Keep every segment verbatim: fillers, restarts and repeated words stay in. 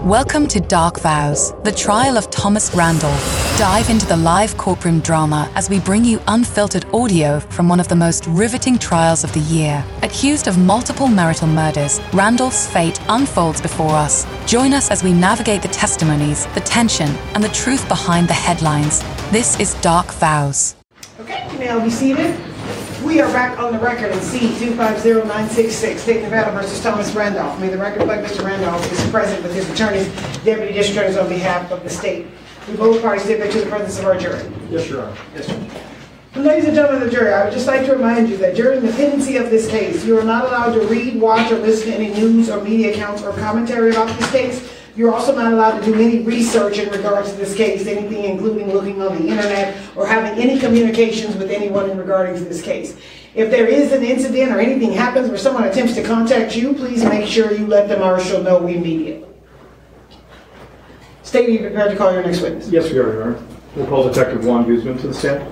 Welcome to Dark Vows, the trial of Thomas Randolph. Dive into the live courtroom drama as we bring you unfiltered audio from one of the most riveting trials of the year. Accused of multiple marital murders, Randolph's fate unfolds before us. Join us as we navigate the testimonies, the tension, and the truth behind the headlines. This is Dark Vows. Okay, you may all be seated. We are back on the record in C two five zero nine six six, State of Nevada versus Thomas Randolph. May the record reflect Mister Randolph is present with his attorneys, deputy district attorneys on behalf of the state. We both parties submit to the presence of our jury. Yes, Your Honor. Yes, sir. Ladies and gentlemen of the jury, I would just like to remind you that during the pendency of this case, you are not allowed to read, watch, or listen to any news or media accounts or commentary about this case. You're also not allowed to do any research in regards to this case, anything including looking on the internet or having any communications with anyone in regarding to this case. If there is an incident or anything happens where someone attempts to contact you, please make sure you let the marshal know immediately. State, are you prepared to call your next witness? Yes, Your Honor. We'll call Detective Juan Guzman to the stand.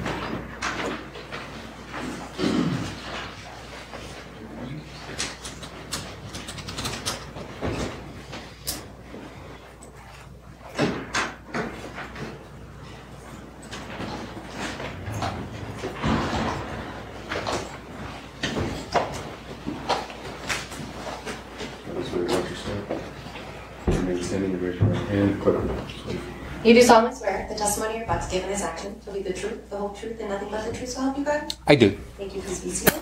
You do solemnly swear the testimony you're about to give in this action will be the truth, the whole truth, and nothing but the truth, so help you God? I do. Thank you. Please be seated.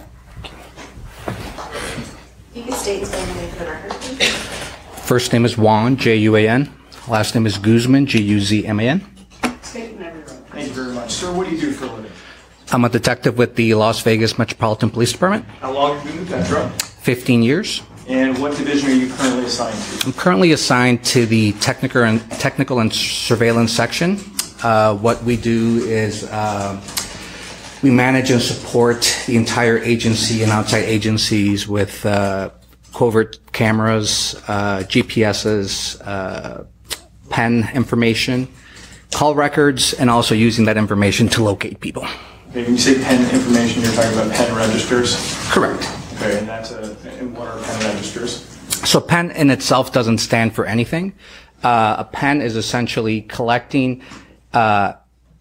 You can state and spell your name for the record, please. First name is Juan, J U A N. Last name is Guzman, G U Z M A N. State and everyone. Thank you very much. Sir, what do you do for a living? I'm a detective with the Las Vegas Metropolitan Police Department. How long have you been with Metro? fifteen years. And what division are you currently assigned to? I'm currently assigned to the technical and, technical and surveillance section. Uh, what we do is uh, we manage and support the entire agency and outside agencies with uh, covert cameras, uh, G P S's, uh, pen information, call records, and also using that information to locate people. Okay, when you say pen information, you're talking about pen registers? Correct. Okay, and that's a, and what are pen registers? So pen in itself doesn't stand for anything. Uh, a pen is essentially collecting uh,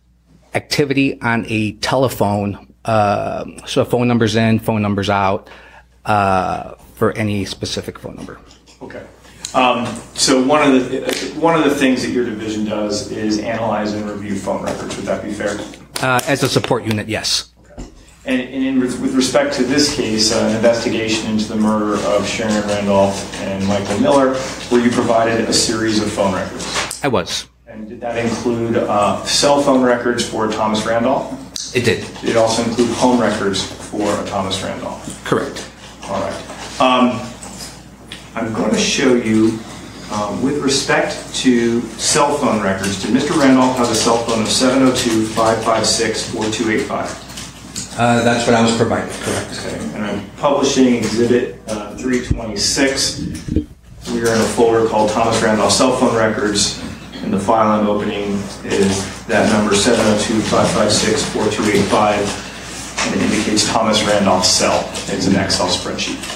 activity on a telephone. Uh, so phone numbers in, phone numbers out uh, for any specific phone number. Okay. Um, so one of the one of the things that your division does is analyze and review phone records. Would that be fair? Uh, as a support unit, yes. And, and in, with respect to this case, uh, an investigation into the murder of Sharon Randolph and Michael Miller, where you provided a series of phone records. I was. And did that include uh, cell phone records for Thomas Randolph? It did. Did it also include home records for Thomas Randolph? Correct. All right. Um, I'm going to show you, um, with respect to cell phone records, did Mister Randolph have a cell phone of seven oh two, five five six, four two eight five? Uh, that's what I was provided, correct. Okay, and I'm publishing Exhibit uh, three twenty-six. We are in a folder called Thomas Randolph Cell Phone Records, and the file I'm opening is that number seven oh two, five five six, four two eight five, and it indicates Thomas Randolph's cell. It's an Excel spreadsheet.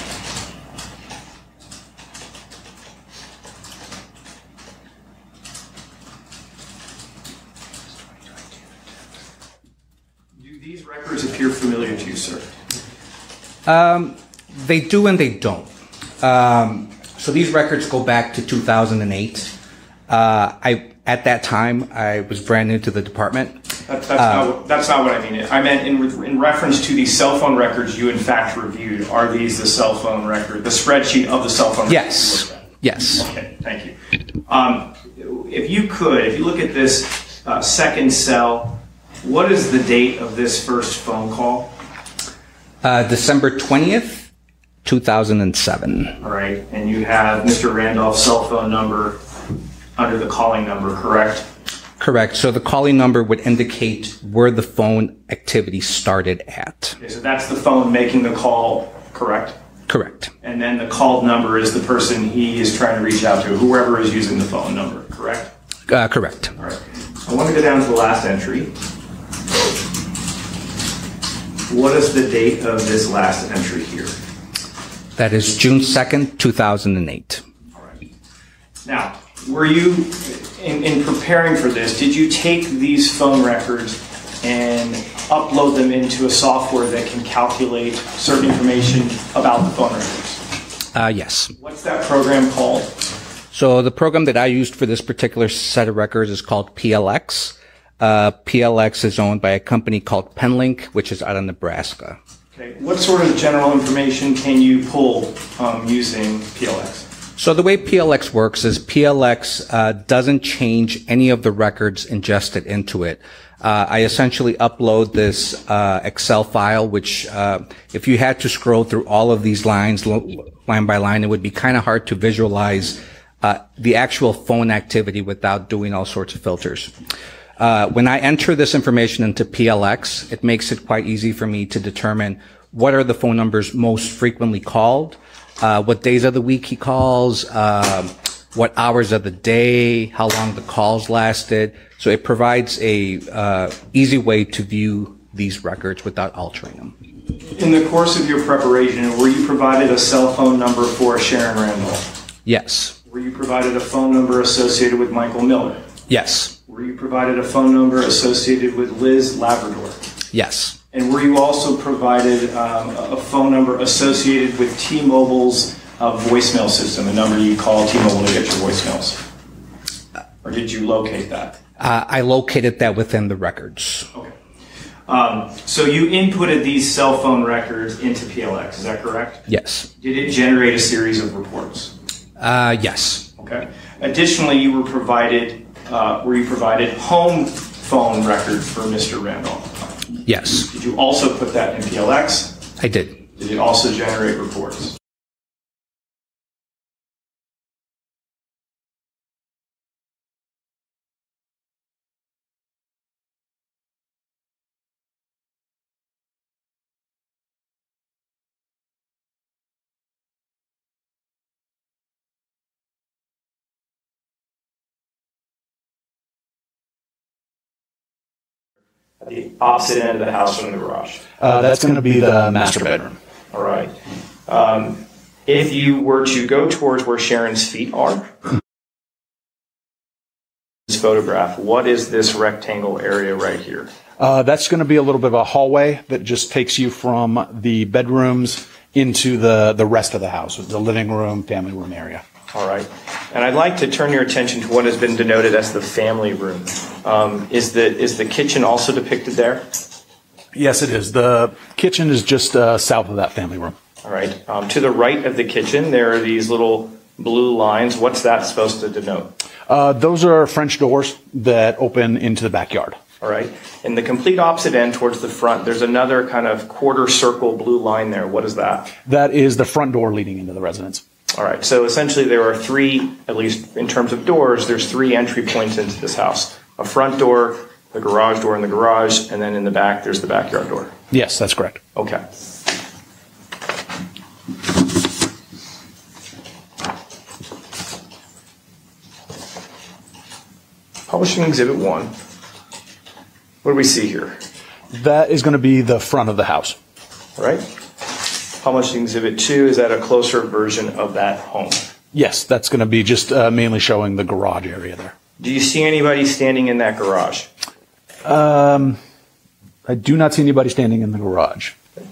These records appear familiar to you, sir? Um, they do and they don't. Um, so these records go back to two thousand eight. Uh, I at that time I was brand new to the department. That, that's, uh, not, that's not what I mean. I meant in, in reference to the cell phone records you in fact reviewed. Are these the cell phone record, the spreadsheet of the cell phone? Yes. Records? Yes. Okay. Thank you. Um, if you could, if you look at this uh, second cell. What is the date of this first phone call? Uh, December twentieth, two thousand seven. All right, and you have Mister Randolph's cell phone number under the calling number, correct? Correct. So the calling number would indicate where the phone activity started at. Okay, so that's the phone making the call, correct? Correct. And then the called number is the person he is trying to reach out to, whoever is using the phone number, correct? Uh, correct. All right. I want to go down to the last entry. What is the date of this last entry here? That is June second, two thousand eight. All right. Now, Were you, in, in preparing for this, did you take these phone records and upload them into a software that can calculate certain information about the phone records? Uh, yes. What's that program called? So the program that I used for this particular set of records is called P L X. Uh, P L X is owned by a company called Penlink, which is out of Nebraska. Okay. What sort of general information can you pull um, using P L X? So the way P L X works is P L X uh, doesn't change any of the records ingested into it. Uh, I essentially upload this uh, Excel file, which uh, if you had to scroll through all of these lines, line by line, it would be kind of hard to visualize uh, the actual phone activity without doing all sorts of filters. Uh, when I enter this information into P L X, it makes it quite easy for me to determine what are the phone numbers most frequently called, uh, what days of the week he calls, uh, what hours of the day, how long the calls lasted. So it provides a uh, easy way to view these records without altering them. In the course of your preparation, were you provided a cell phone number for Sharon Randall? Yes. Were you provided a phone number associated with Michael Miller? Yes. Were you provided a phone number associated with Liz Labrador? Yes. And were you also provided um, a phone number associated with T-Mobile's uh, voicemail system, a number you call T-Mobile to get your voicemails? Or did you locate that? Uh, I located that within the records. Okay. Um, so you inputted these cell phone records into P L X, is that correct? Yes. Did it generate a series of reports? Uh, yes. Okay. Additionally, you were provided, uh, were you provided home phone records for Mister Randall? Yes. Did you also put that in P L X? I did. Did it also generate reports? At the opposite end of the house from the garage. Uh, that's going to be the master bedroom. All right. Um, if you were to go towards where Sharon's feet are, this photograph, what is this rectangle area right here? Uh, that's going to be a little bit of a hallway that just takes you from the bedrooms into the, the rest of the house, the living room, family room area. All right. And I'd like to turn your attention to what has been denoted as the family room. Um, is the is the kitchen also depicted there? Yes, it is. The kitchen is just uh, south of that family room. All right. Um, to the right of the kitchen, there are these little blue lines. What's that supposed to denote? Uh, those are French doors that open into the backyard. All right. In the complete opposite end towards the front, there's another kind of quarter circle blue line there. What is that? That is the front door leading into the residence. All right. So essentially there are three, at least in terms of doors, there's three entry points into this house. A front door, the garage door in the garage, and then in the back there's the backyard door. Yes, that's correct. Okay. Publishing Exhibit one. What do we see here? That is going to be the front of the house. All right. Publishing Exhibit two, is that a closer version of that home? Yes, that's going to be just uh, mainly showing the garage area there. Do you see anybody standing in that garage? Um, I do not see anybody standing in the garage.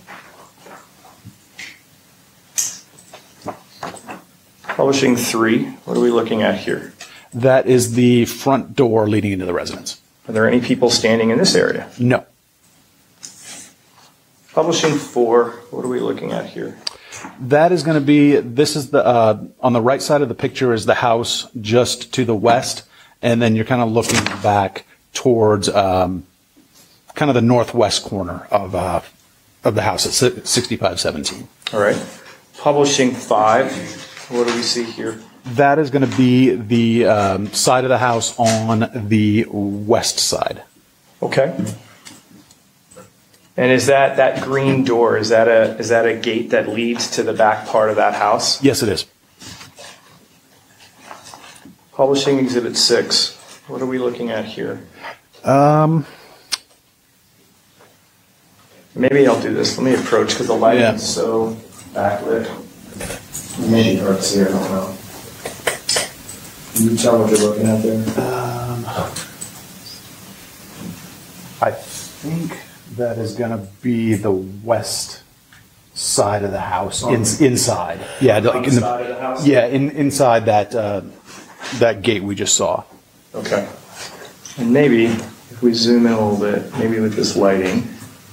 Publishing three, what are we looking at here? That is the front door leading into the residence. Are there any people standing in this area? No. Publishing four, what are we looking at here? That is going to be, this is the, uh, on the right side of the picture is the house just to the west, and then you're kind of looking back towards um, kind of the northwest corner of uh, of the house at sixty-five seventeen. All right. Publishing five, what do we see here? That is going to be the um, side of the house on the west side. Okay. And is that, that green door, is that a is that a gate that leads to the back part of that house? Yes, it is. Publishing Exhibit six, what are we looking at here? Um, Maybe I'll do this. Let me approach because the lighting Yeah. is so backlit. Maybe hard to see, I don't know. Can you tell what you're looking at there? Um, I think that is going to be the west side of the house, in, inside. Yeah, On like the in side of the house? Yeah, in, inside that uh, that gate we just saw. Okay. And maybe, if we zoom in a little bit, maybe with this lighting,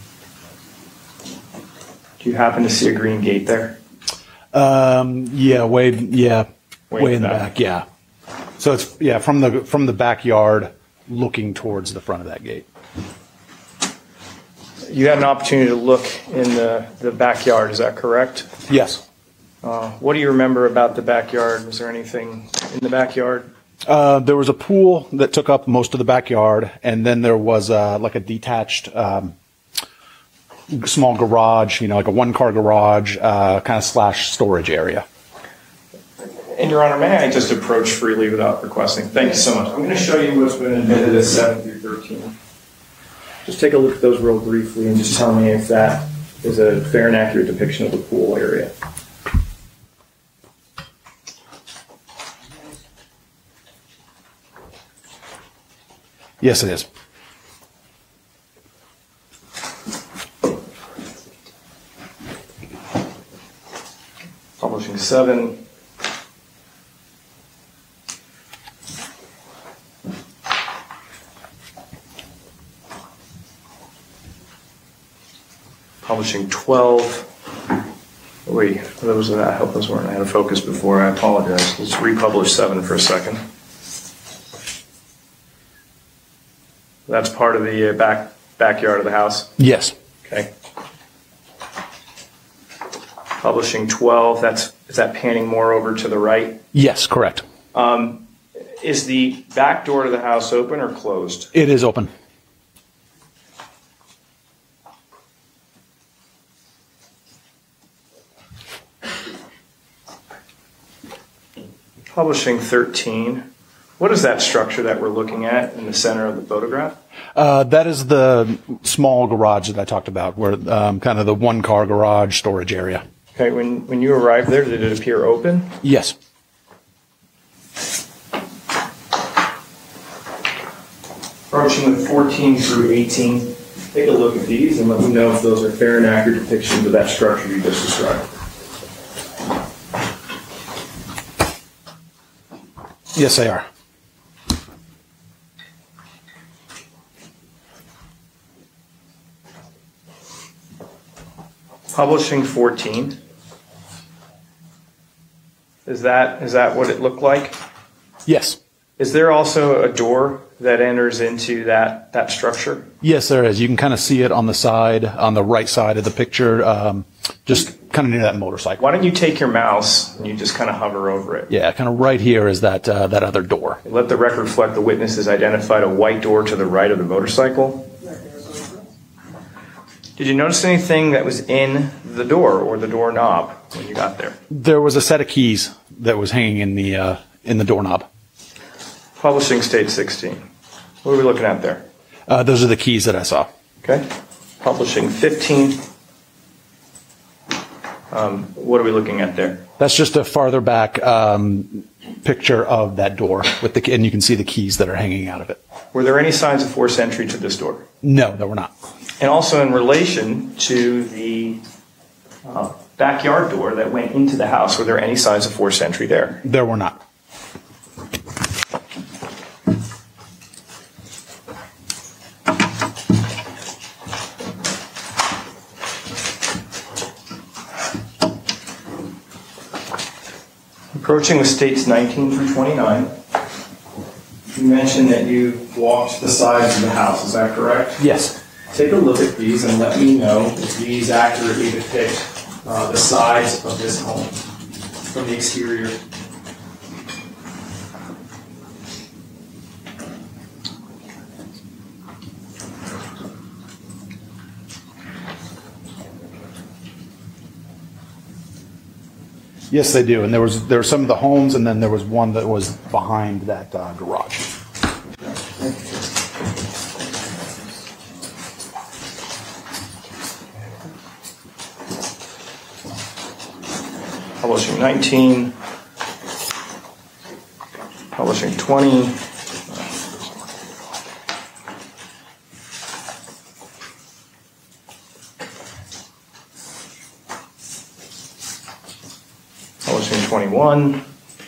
do you happen to see a green gate there? Um, yeah, way yeah, Way way, in in the the back. back. Yeah. So it's yeah from the from the backyard looking towards the front of that gate. You had an opportunity to look in the, the backyard, is that correct? Yes. Uh, what do you remember about the backyard? Was there anything in the backyard? Uh, there was a pool that took up most of the backyard, and then there was uh, like a detached um, small garage, you know, like a one-car garage, uh, kind of slash storage area. And Your Honor, may I just approach freely without requesting? Thank you so much. I'm going to show you what's been admitted as seven through thirteen. Just take a look at those real briefly and just tell me if that is a fair and accurate depiction of the pool area. Yes, it is. Publishing seven. Publishing twelve. Oh, wait, those are I hope those weren't out of focus before. I apologize. Let's republish seven for a second. That's part of the uh, back backyard of the house. Yes. Okay. Publishing twelve. That's is that panning more over to the right? Yes, correct. Um, is the back door to the house open or closed? It is open. Publishing thirteen. What is that structure that we're looking at in the center of the photograph? Uh, that is the small garage that I talked about, where um, kind of the one-car garage storage area. Okay, when, when you arrived there, did it appear open? Yes. Approaching with fourteen through eighteen, take a look at these and let me know if those are fair and accurate depictions of that structure you just described. Yes, they are. Publishing fourteen. Is that is that what it looked like? Yes. Is there also a door that enters into that, that structure? Yes, there is. You can kind of see it on the side, on the right side of the picture, um, just kind of near that motorcycle. Why don't you take your mouse and you just kind of hover over it? Yeah, kind of right here is that uh, that other door. Let the record reflect the witnesses identified a white door to the right of the motorcycle. Did you notice anything that was in the door or the doorknob when you got there? There was a set of keys that was hanging in the uh, in the doorknob. Publishing state sixteen. What are we looking at there? Uh, those are the keys that I saw. Okay. Publishing fifteen. Um, what are we looking at there? That's just a farther back um, picture of that door, with the and you can see the keys that are hanging out of it. Were there any signs of forced entry to this door? No, there were not. And also in relation to the uh, backyard door that went into the house, were there any signs of forced entry there? There were not. Approaching with states nineteen through twenty-nine, you mentioned that you walked the sides of the house, is that correct? Yes. Take a look at these and let me know if these accurately depict uh, the size of this home from the exterior. Yes, they do. And there was there were some of the homes, and then there was one that was behind that uh, garage. Publishing nineteen. Publishing twenty. Publishing twenty-one.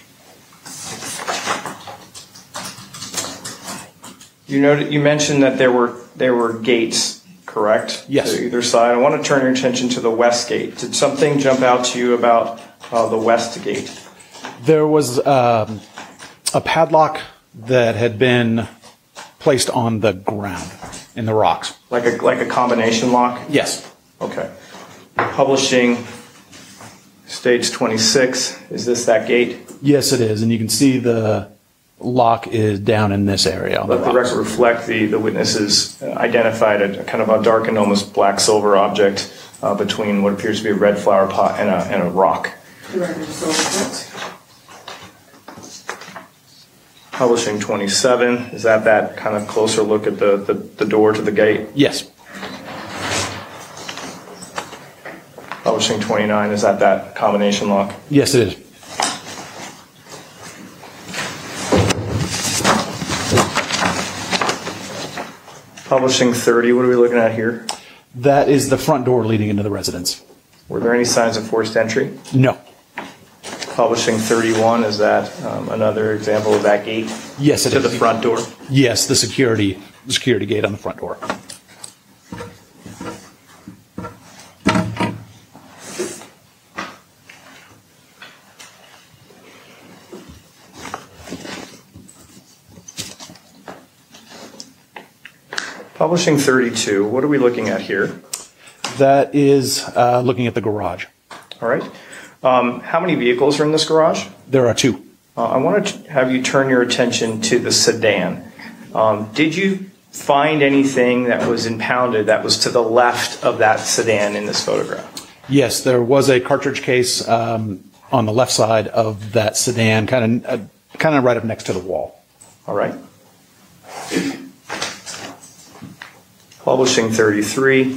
You noted, you mentioned that there were there were gates, correct? Yes. To either side. I want to turn your attention to the west gate. Did something jump out to you about uh, the west gate? There was um, a padlock that had been placed on the ground in the rocks. Like a like a combination lock? Yes. Okay. Publishing stage twenty-six. Is this that gate? Yes, it is. And you can see the lock is down in this area. On Let the the rocks. record reflect the, the witnesses uh, identified a, a kind of a dark and almost black silver object uh, between what appears to be a red flower pot and a, and a rock. The record is so reflect. Publishing twenty-seven. Is that that kind of closer look at the, the, the door to the gate? Yes. Publishing twenty-nine. Is that that combination lock? Yes, it is. Publishing thirty. What are we looking at here? That is the front door leading into the residence. Were there any signs of forced entry? No. Publishing thirty-one. Is that um, another example of that gate Yes, it to is. the front door? Yes, the security the security gate on the front door. Publishing thirty-two. What are we looking at here? That is uh, looking at the garage. All right. Um, how many vehicles are in this garage? There are two. Uh, I want to have you turn your attention to the sedan. Um, did you find anything that was impounded that was to the left of that sedan in this photograph? Yes, there was a cartridge case um, on the left side of that sedan, kind of uh, kind of right up next to the wall. All right. Publishing thirty-three.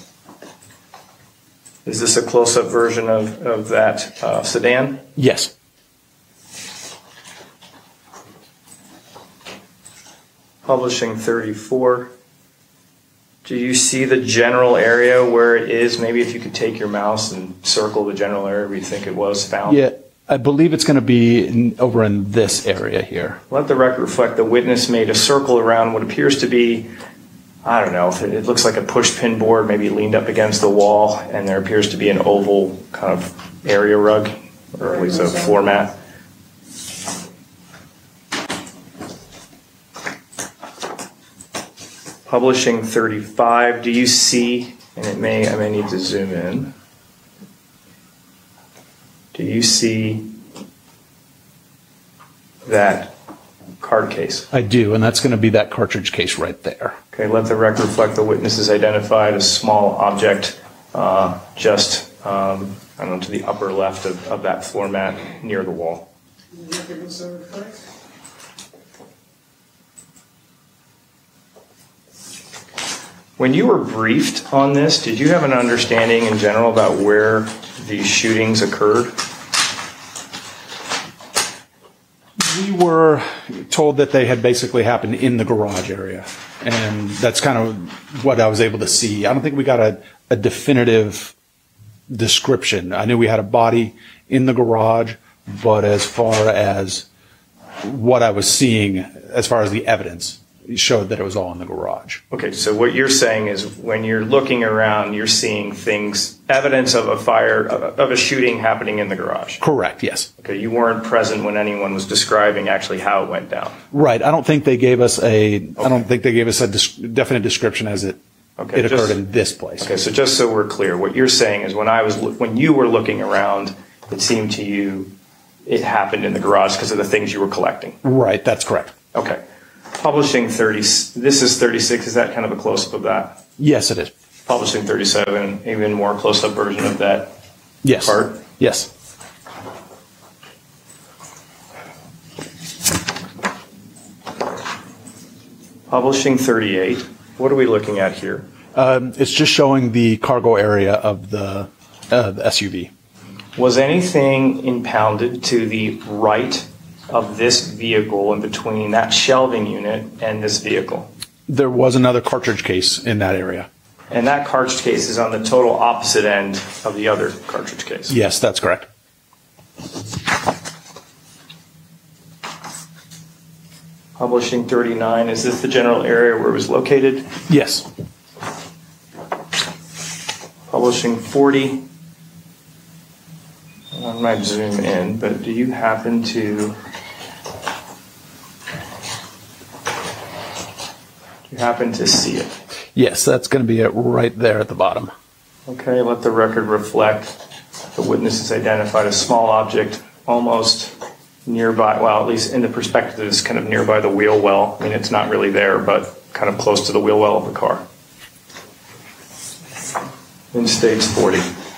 Is this a close-up version of, of that uh, sedan? Yes. Publishing thirty-four. Do you see the general area where it is? Maybe if you could take your mouse and circle the general area where you think it was found. Yeah, I believe it's going to be in, over in this area here. Let the record reflect the witness made a circle around what appears to be, I don't know, it looks like a push pin board, maybe leaned up against the wall, and there appears to be an oval kind of area rug, or at least a floor mat. Publishing thirty-five. Do you see, and it may, I may need to zoom in. Do you see that card case? I do, and that's going to be that cartridge case right there. Okay, let the record reflect the witnesses identified a small object uh, just, um, I don't know, to the upper left of, of that floor mat near the wall. The record is so reflect. When you were briefed on this, did you have an understanding in general about where these shootings occurred? We were told that they had basically happened in the garage area, and that's kind of what I was able to see. I don't think we got a, a definitive description. I knew we had a body in the garage, but as far as what I was seeing, as far as the evidence, it showed that it was all in the garage. Okay, so what you're saying is when you're looking around, you're seeing things, evidence of a fire, of a, of a shooting happening in the garage. Correct, yes. Okay, you weren't present when anyone was describing actually how it went down. Right. I don't think they gave us a, I don't think they gave us a des- definite description as it, Okay, it occurred just- in this place. Okay, so just so we're clear, what you're saying is when I was, loo- when you were looking around, it seemed to you it happened in the garage because of the things you were collecting. Right, that's correct. Okay. Publishing thirty, this is thirty-six, is that kind of a close-up of that? Yes, it is. Publishing thirty-seven, even more close-up version of that Yes. part? Yes. Publishing thirty-eight, what are we looking at here? Um, it's just showing the cargo area of the, uh, the S U V. Was anything impounded to the right of this vehicle in between that shelving unit and this vehicle? There was another cartridge case in that area. And that cartridge case is on the total opposite end of the other cartridge case? Yes, that's correct. Publishing thirty-nine, is this the general area where it was located? Yes. Publishing forty. I might zoom in, but do you happen to do you happen to see it? Yes, that's going to be it right there at the bottom. Okay, let the record reflect the witness has identified a small object almost nearby, well, at least in the perspective it's kind of nearby the wheel well. I mean, it's not really there, but kind of close to the wheel well of the car. In states forty.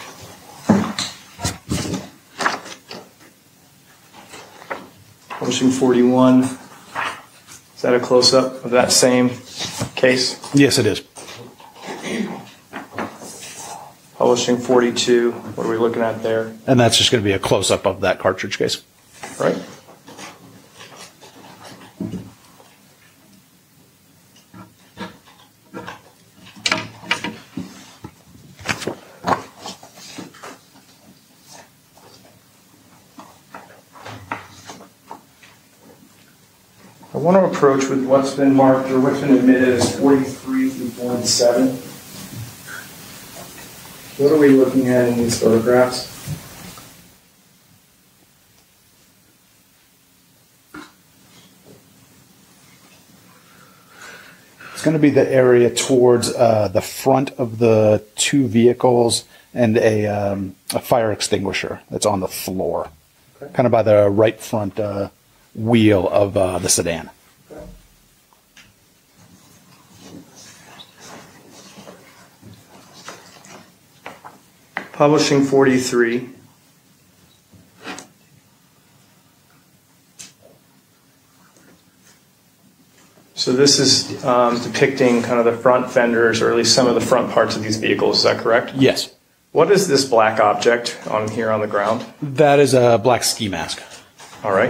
Publishing forty-one. Is that a close-up of that same case? Yes, it is. Publishing forty-two. What are we looking at there? And that's just going to be a close-up of that cartridge case. Right. I want to approach with what's been marked or what's been admitted as forty-three through forty-seven. What are we looking at in these photographs? It's going to be the area towards uh, the front of the two vehicles and a, um, a fire extinguisher that's on the floor, okay. Kind of by the right front uh, wheel of uh, the sedan. Okay. Publishing forty-three. So this is um, depicting kind of the front fenders, or at least some of the front parts of these vehicles. Is that correct? Yes. What is this black object on here on the ground? That is a black ski mask. All right.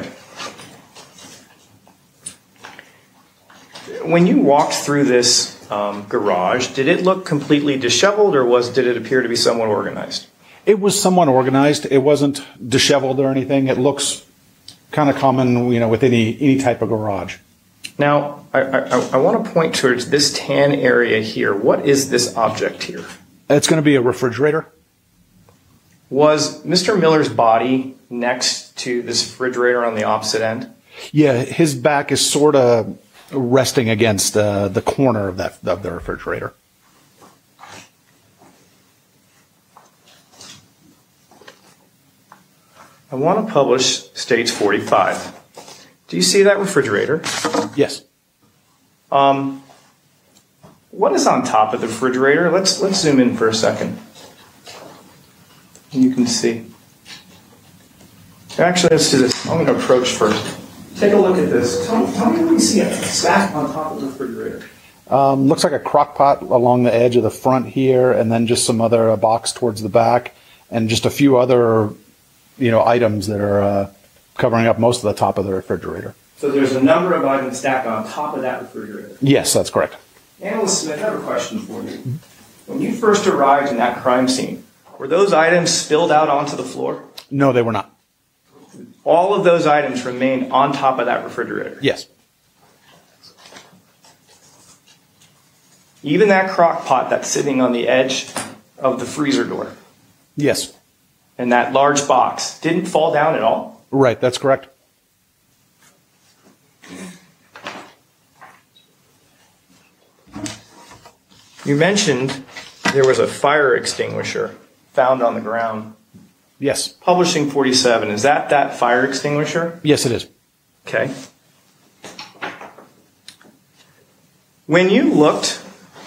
When you walked through this um, garage, did it look completely disheveled, or was did it appear to be somewhat organized? It was somewhat organized. It wasn't disheveled or anything. It looks kind of common, you know, with any any type of garage. Now, I, I, I want to point towards this tan area here. What is this object here? It's going to be a refrigerator. Was Mister Miller's body next to this refrigerator on the opposite end? Yeah, his back is sort of resting against uh, the corner of that of the refrigerator. I want to publish States forty-five. Do you see that refrigerator? Yes. Um, what is on top of the refrigerator? Let's let's zoom in for a second. You can see. Actually, let's do this. I'm going to approach first. Take a look at this. Tell me, tell me what you see stacked on top of the refrigerator. Um, looks like a crock pot along the edge of the front here, and then just some other uh, box towards the back, and just a few other, you know, items that are uh, covering up most of the top of the refrigerator. So there's a number of items stacked on top of that refrigerator. Yes, that's correct. Analyst Smith, I have a question for you. When you first arrived in that crime scene, were those items spilled out onto the floor? No, they were not. All of those items remained on top of that refrigerator? Yes. Even that crock pot that's sitting on the edge of the freezer door? Yes. And that large box didn't fall down at all? Right, that's correct. You mentioned there was a fire extinguisher found on the ground. Yes. Publishing forty-seven, is that that fire extinguisher? Yes, it is. Okay. When you looked,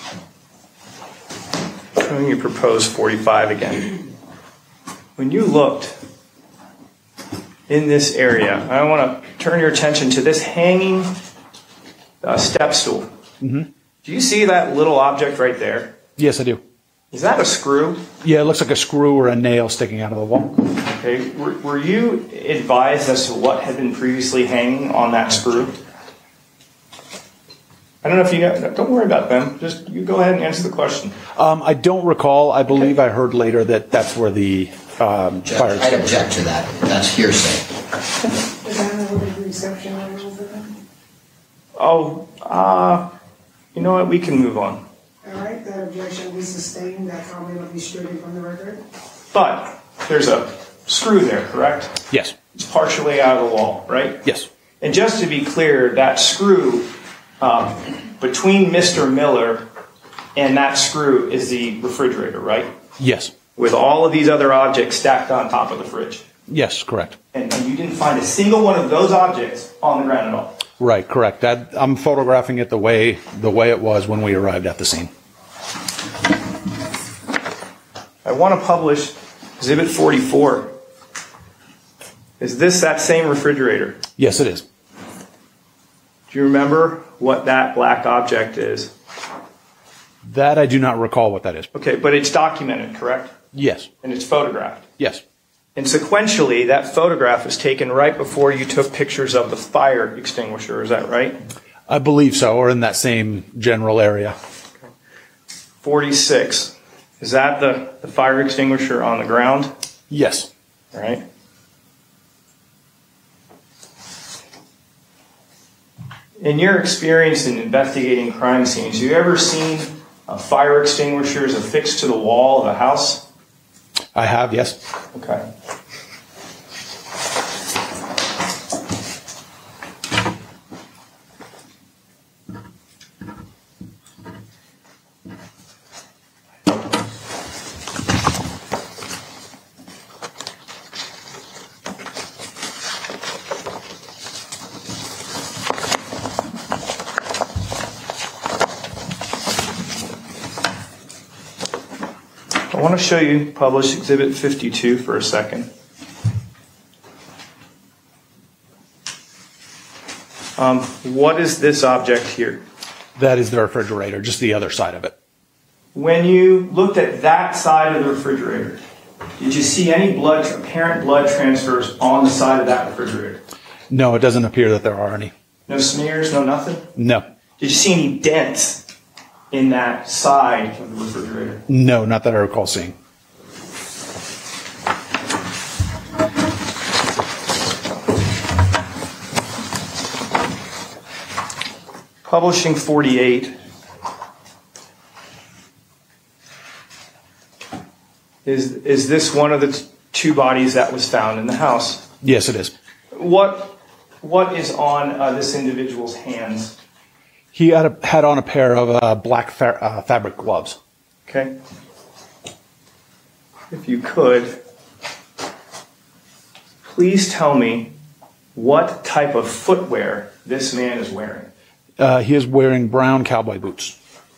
showing you proposed forty-five again. When you looked in this area, I want to turn your attention to this hanging uh, step stool. Mm-hmm. Do you see that little object right there? Yes, I do. Is that a screw? Yeah, it looks like a screw or a nail sticking out of the wall. Okay. Were, were you advised as to what had been previously hanging on that screw? I don't know if you know. Don't worry about them. Just you go ahead and answer the question. Um, I don't recall. I believe I heard later that that's where the um, fire I'd object to that. That's hearsay. Is that a little bit of exception on rules of them? Oh, uh, you know what? We can move on. All right, that objection we sustained. That comment will be stricken from the record. But there's a screw there, correct? Yes. It's partially out of the wall, right? Yes. And just to be clear, that screw um, between Mister Miller and that screw is the refrigerator, right? Yes. With all of these other objects stacked on top of the fridge. Yes, correct. And, and you didn't find a single one of those objects on the ground at all. Right, correct. That, I'm photographing it the way the way it was when we arrived at the scene. I want to publish Exhibit forty-four. Is this that same refrigerator? Yes, it is. Do you remember what that black object is? That I do not recall what that is. Okay, but it's documented, correct? Yes. And it's photographed. Yes. And sequentially, that photograph was taken right before you took pictures of the fire extinguisher. Is that right? I believe so, or in that same general area. forty-six. Is that the, the fire extinguisher on the ground? Yes. All right. In your experience in investigating crime scenes, you ever seen uh, fire extinguishers affixed to the wall of a house? I have, yes. Okay. I want to show you published Exhibit fifty-two for a second. Um, what is this object here? That is the refrigerator, just the other side of it. When you looked at that side of the refrigerator, did you see any blood, apparent blood transfers on the side of that refrigerator? No, it doesn't appear that there are any. No smears, no nothing? No. Did you see any dents in that side of the refrigerator? No, not that I recall seeing. Publishing forty-eight. Is, is this one of the t- two bodies that was found in the house? Yes, it is. What, what is on uh, this individual's hands? He had, a, had on a pair of uh, black fa- uh, fabric gloves. Okay. If you could, please tell me what type of footwear this man is wearing. Uh, he is wearing brown cowboy boots.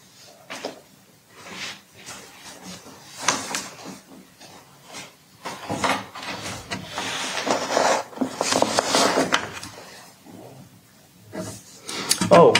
Oh.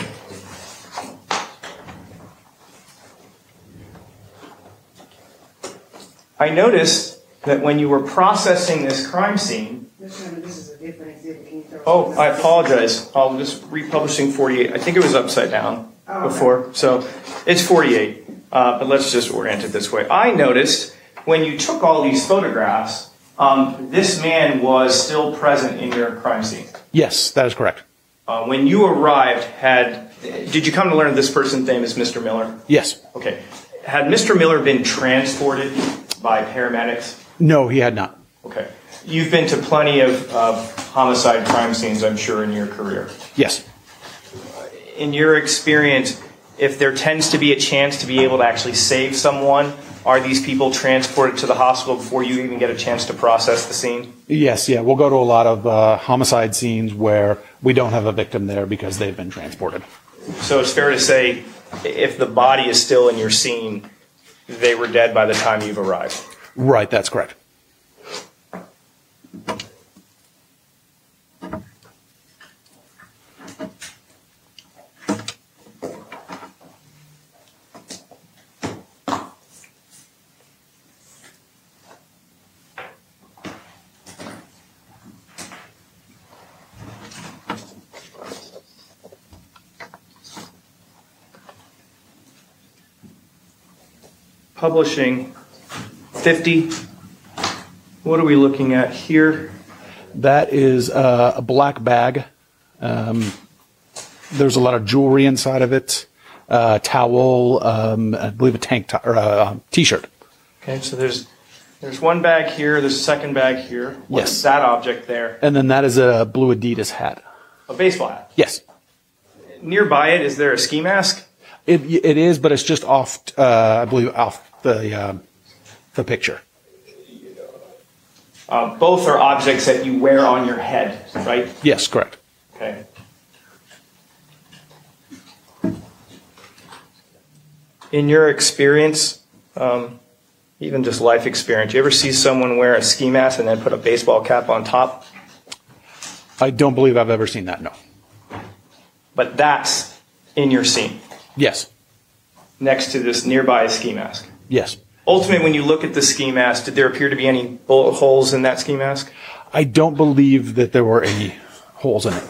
I noticed that when you were processing this crime scene. Mister Chairman, this is a different exhibit. Can you throw Oh, I apologize. I'll just republishing forty-eight. I think it was upside down Oh, okay. before. So it's forty-eight. Uh, but let's just orient it this way. I noticed when you took all these photographs, um, this man was still present in your crime scene. Yes, that is correct. Uh, when you arrived, had did you come to learn this person's name is Mister Miller? Yes. Okay. Had Mister Miller been transported by paramedics? No, he had not. Okay. You've been to plenty of uh, homicide crime scenes, I'm sure, in your career. Yes. In your experience, if there tends to be a chance to be able to actually save someone, are these people transported to the hospital before you even get a chance to process the scene? Yes, yeah. We'll go to a lot of uh, homicide scenes where we don't have a victim there because they've been transported. So it's fair to say, if the body is still in your scene, they were dead by the time you've arrived. Right, that's correct. Publishing fifty. What are we looking at here? That is uh, a black bag. Um, there's a lot of jewelry inside of it. Uh, towel, um, I believe a tank top or a t-shirt. Okay, so there's there's one bag here. There's a second bag here. What's Yes. that object there? And then that is a blue Adidas hat. A baseball hat. Yes. Nearby it, is there a ski mask? It it is, but it's just off. Uh, I believe off the uh, the picture. Uh, both are objects that you wear on your head, right? Yes, correct. Okay. In your experience, um, even just life experience, you ever see someone wear a ski mask and then put a baseball cap on top? I don't believe I've ever seen that. No. But that's in your scene, Yes. next to this nearby ski mask. Yes. Ultimately, when you look at the ski mask, did there appear to be any bullet holes in that ski mask? I don't believe that there were any holes in it.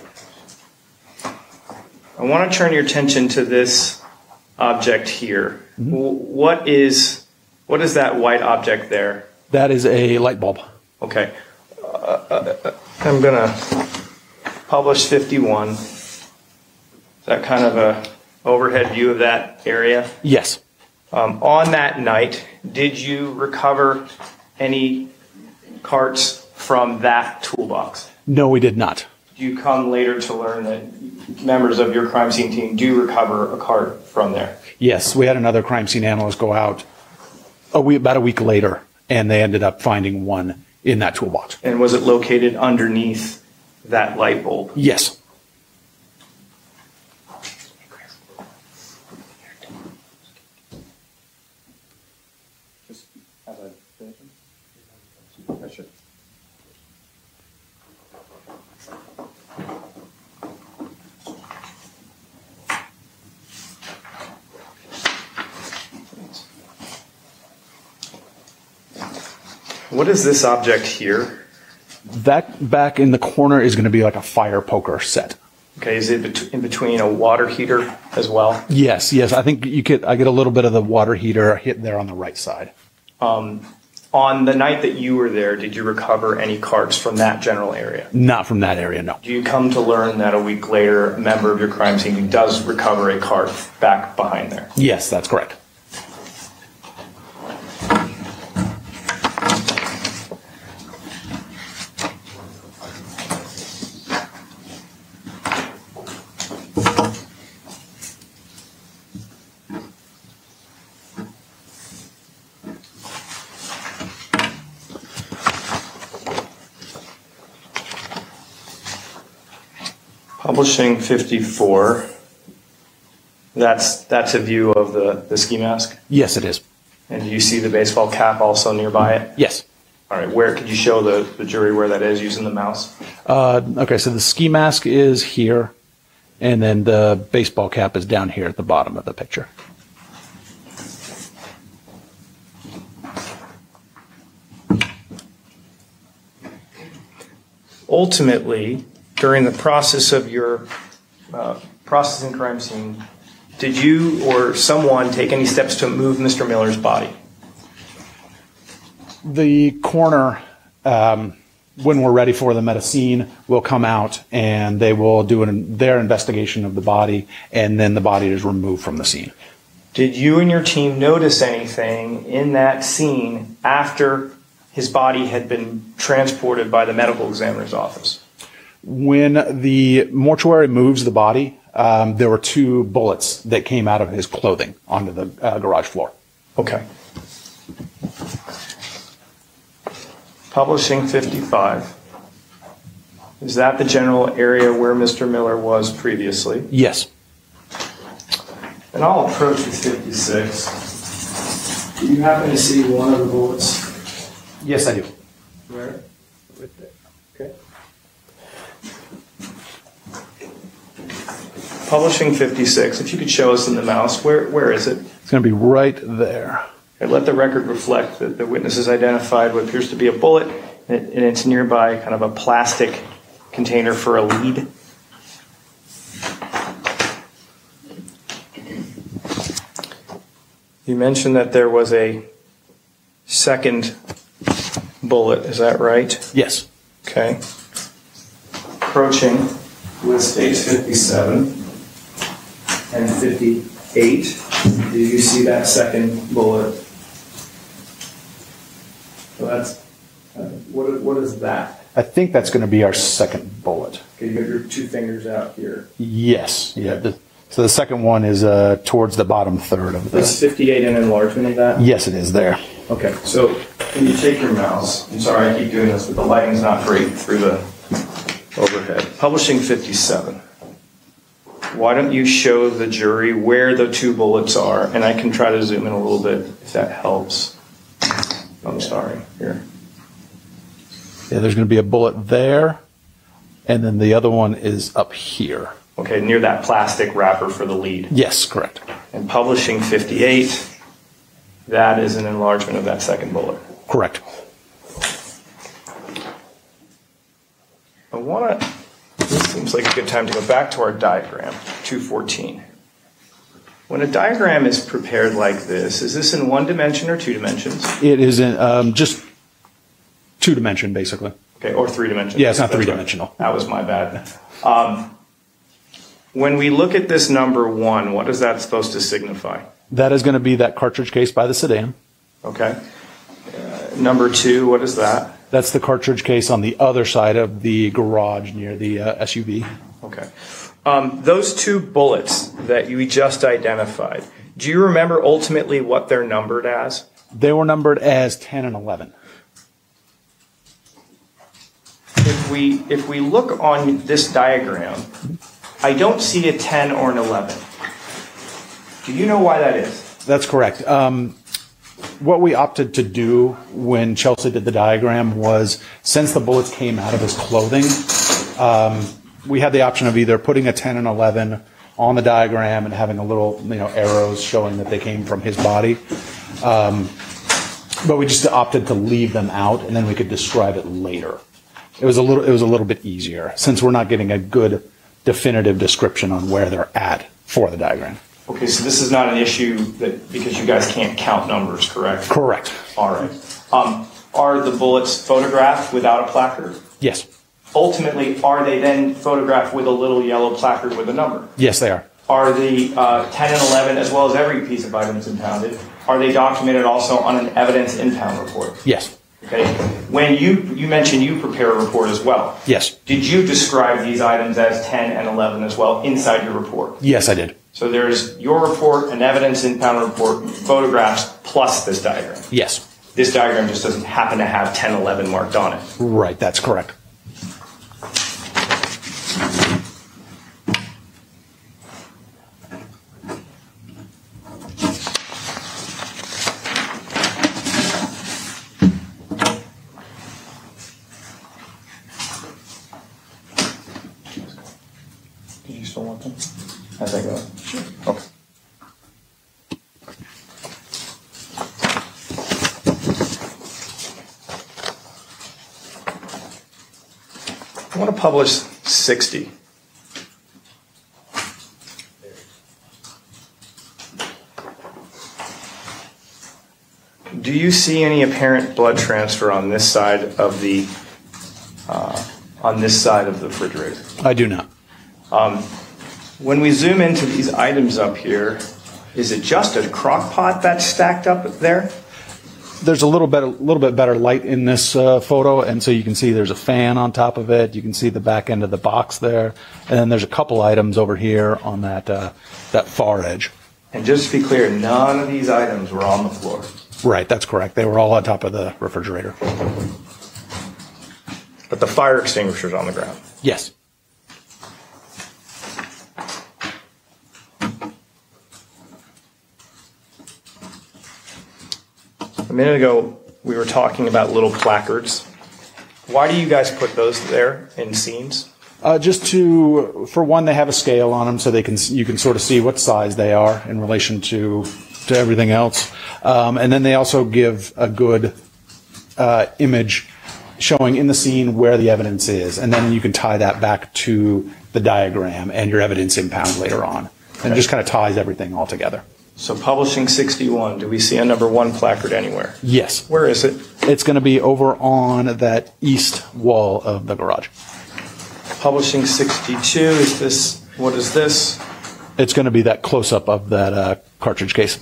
I want to turn your attention to this object here. Mm-hmm. W- What is what is that white object there? That is a light bulb. Okay. Uh, uh, I'm going to publish fifty-one. Is that kind of a overhead view of that area? Yes. Um, on that night, did you recover any carts from that toolbox? No, we did not. Do you come later to learn that members of your crime scene team do recover a cart from there? Yes, we had another crime scene analyst go out a week, about a week later, and they ended up finding one in that toolbox. And was it located underneath that light bulb? Yes. What is this object here? That back in the corner is going to be like a fire poker set. Okay, is it bet- in between a water heater as well? Yes, yes. I think you could. I get a little bit of the water heater hit there on the right side. Um, on the night that you were there, did you recover any carts from that general area? Not from that area, no. Do you come to learn that a week later, a member of your crime scene does recover a cart back behind there? Yes, that's correct. Publishing fifty-four, that's that's a view of the, the ski mask? Yes, it is. And do you see the baseball cap also nearby it? Yes. All right, where could you show the, the jury where that is using the mouse? Uh, okay, so the ski mask is here, and then the baseball cap is down here at the bottom of the picture. Ultimately, during the process of your uh, processing crime scene, did you or someone take any steps to move Mister Miller's body? The coroner, um, when we're ready for them at a scene, will come out and they will do an, their investigation of the body, and then the body is removed from the scene. Did you and your team notice anything in that scene after his body had been transported by the medical examiner's office? When the mortuary moves the body, um, there were two bullets that came out of his clothing onto the uh, garage floor. Okay. Publishing fifty-five. Is that the general area where Mister Miller was previously? Yes. And I'll approach with fifty-six. Do you happen to see one of the bullets? Yes, I do. Where? Right there. Okay. Publishing fifty-six. If you could show us in the mouse, where where is it? It's going to be right there. Okay, let the record reflect that the witness has identified what appears to be a bullet, and it- and it's nearby kind of a plastic container for a lead. You mentioned that there was a second bullet, is that right? Yes. Okay. Approaching with states fifty-seven and fifty-eight. Do you see that second bullet? So that's, uh, what, what is that? I think that's going to be our second bullet. Okay, you got your two fingers out here. Yes. Yeah. The, so the second one is uh, towards the bottom third of Is the. fifty-eight an enlargement of that? Yes, it is there. Okay, so when you take your mouse, I'm sorry I keep doing this, but the lighting's not great through the overhead. Publishing fifty-seven. Why don't you show the jury where the two bullets are, and I can try to zoom in a little bit if that helps. I'm sorry, here. Yeah, there's going to be a bullet there, and then the other one is up here. Okay, near that plastic wrapper for the lead. Yes, correct. And publishing fifty-eight, that is an enlargement of that second bullet. Correct. I want to, this seems like a good time to go back to our diagram, two fourteen. When a diagram is prepared like this, is this in one dimension or two dimensions? It is in um, just two dimension, basically. Okay, or three dimensions. Yeah, it's not That's three right. dimensional. That was my bad. Um, when we look at this number one, what is that supposed to signify? That is going to be that cartridge case by the sedan. Okay. Uh, number two, what is that? That's the cartridge case on the other side of the garage near the uh, S U V. Okay. Um, those two bullets that you just identified, do you remember ultimately what they're numbered as? They were numbered as ten and eleven. If we, if we look on this diagram, I don't see a ten or an eleven. Do you know why that is? That's correct. Um, what we opted to do when Chelsea did the diagram was, since the bullets came out of his clothing, um, we had the option of either putting a ten and eleven on the diagram and having a little, you know, arrows showing that they came from his body. Um, but we just opted to leave them out, and then we could describe it later. It was a little, it was a little bit easier, since we're not getting a good definitive description on where they're at for the diagram. Okay, so this is not an issue that, because you guys can't count numbers, correct? Correct. All right. Um, are the bullets photographed without a placard? Yes. Ultimately, are they then photographed with a little yellow placard with a number? Yes, they are. Are the uh, ten and eleven, as well as every piece of items impounded, are they documented also on an evidence impound report? Yes. Okay. When you, you mentioned you prepare a report as well. Yes. Did you describe these items as ten and eleven as well inside your report? Yes, I did. So there's your report, an evidence impound report, photographs, plus this diagram. Yes. This diagram just doesn't happen to have ten eleven marked on it. Right, that's correct. Do you still want them? As I go? Sure. Okay. I want to publish sixty. Do you see any apparent blood transfer on this side of the uh, on this side of the refrigerator? I do not. Um, when we zoom into these items up here, is it just a crock pot that's stacked up there? There's a little bit, a little bit better light in this uh, photo, and so you can see there's a fan on top of it. You can see the back end of the box there, and then there's a couple items over here on that uh, that far edge. And just to be clear, none of these items were on the floor. Right, that's correct. They were all on top of the refrigerator. But the fire extinguisher's on the ground. Yes. A minute ago, we were talking about little placards. Why do you guys put those there in scenes? Uh, just to, for one, they have a scale on them, so they can you can sort of see what size they are in relation to to everything else. Um, and then they also give a good uh, image showing in the scene where the evidence is, and then you can tie that back to the diagram and your evidence impound later on, and it just kind of ties everything all together. So publishing sixty-one, do we see a number one placard anywhere? Yes. Where is it? It's going to be over on that east wall of the garage. Publishing sixty-two, is this, what is this? It's going to be that close-up of that uh, cartridge case.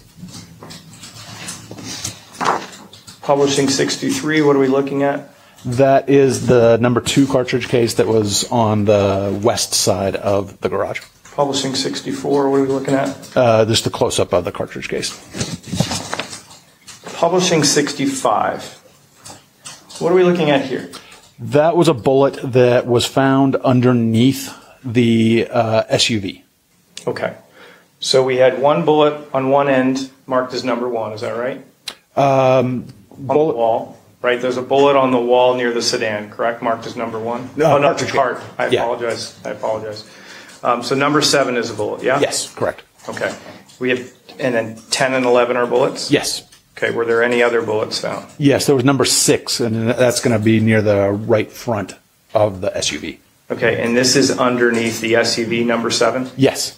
Publishing sixty-three, what are we looking at? That is the number two cartridge case that was on the west side of the garage. Publishing sixty-four, what are we looking at? Uh, just the close-up of the cartridge case. Publishing sixty-five, what are we looking at here? That was a bullet that was found underneath the uh, S U V. Okay. So we had one bullet on one end marked as number one, is that right? Um, on bullet, the wall, right? There's a bullet on the wall near the sedan, correct? Marked as number one? No, oh, not the cartridge. cart. I Yeah. apologize. I apologize. Um, so number seven is a bullet, yeah? Yes, correct. Okay. We have, and then ten and eleven are bullets? Yes. Okay. Were there any other bullets found? Yes, there was number six, and that's going to be near the right front of the S U V. Okay. And this is underneath the S U V, number seven? Yes.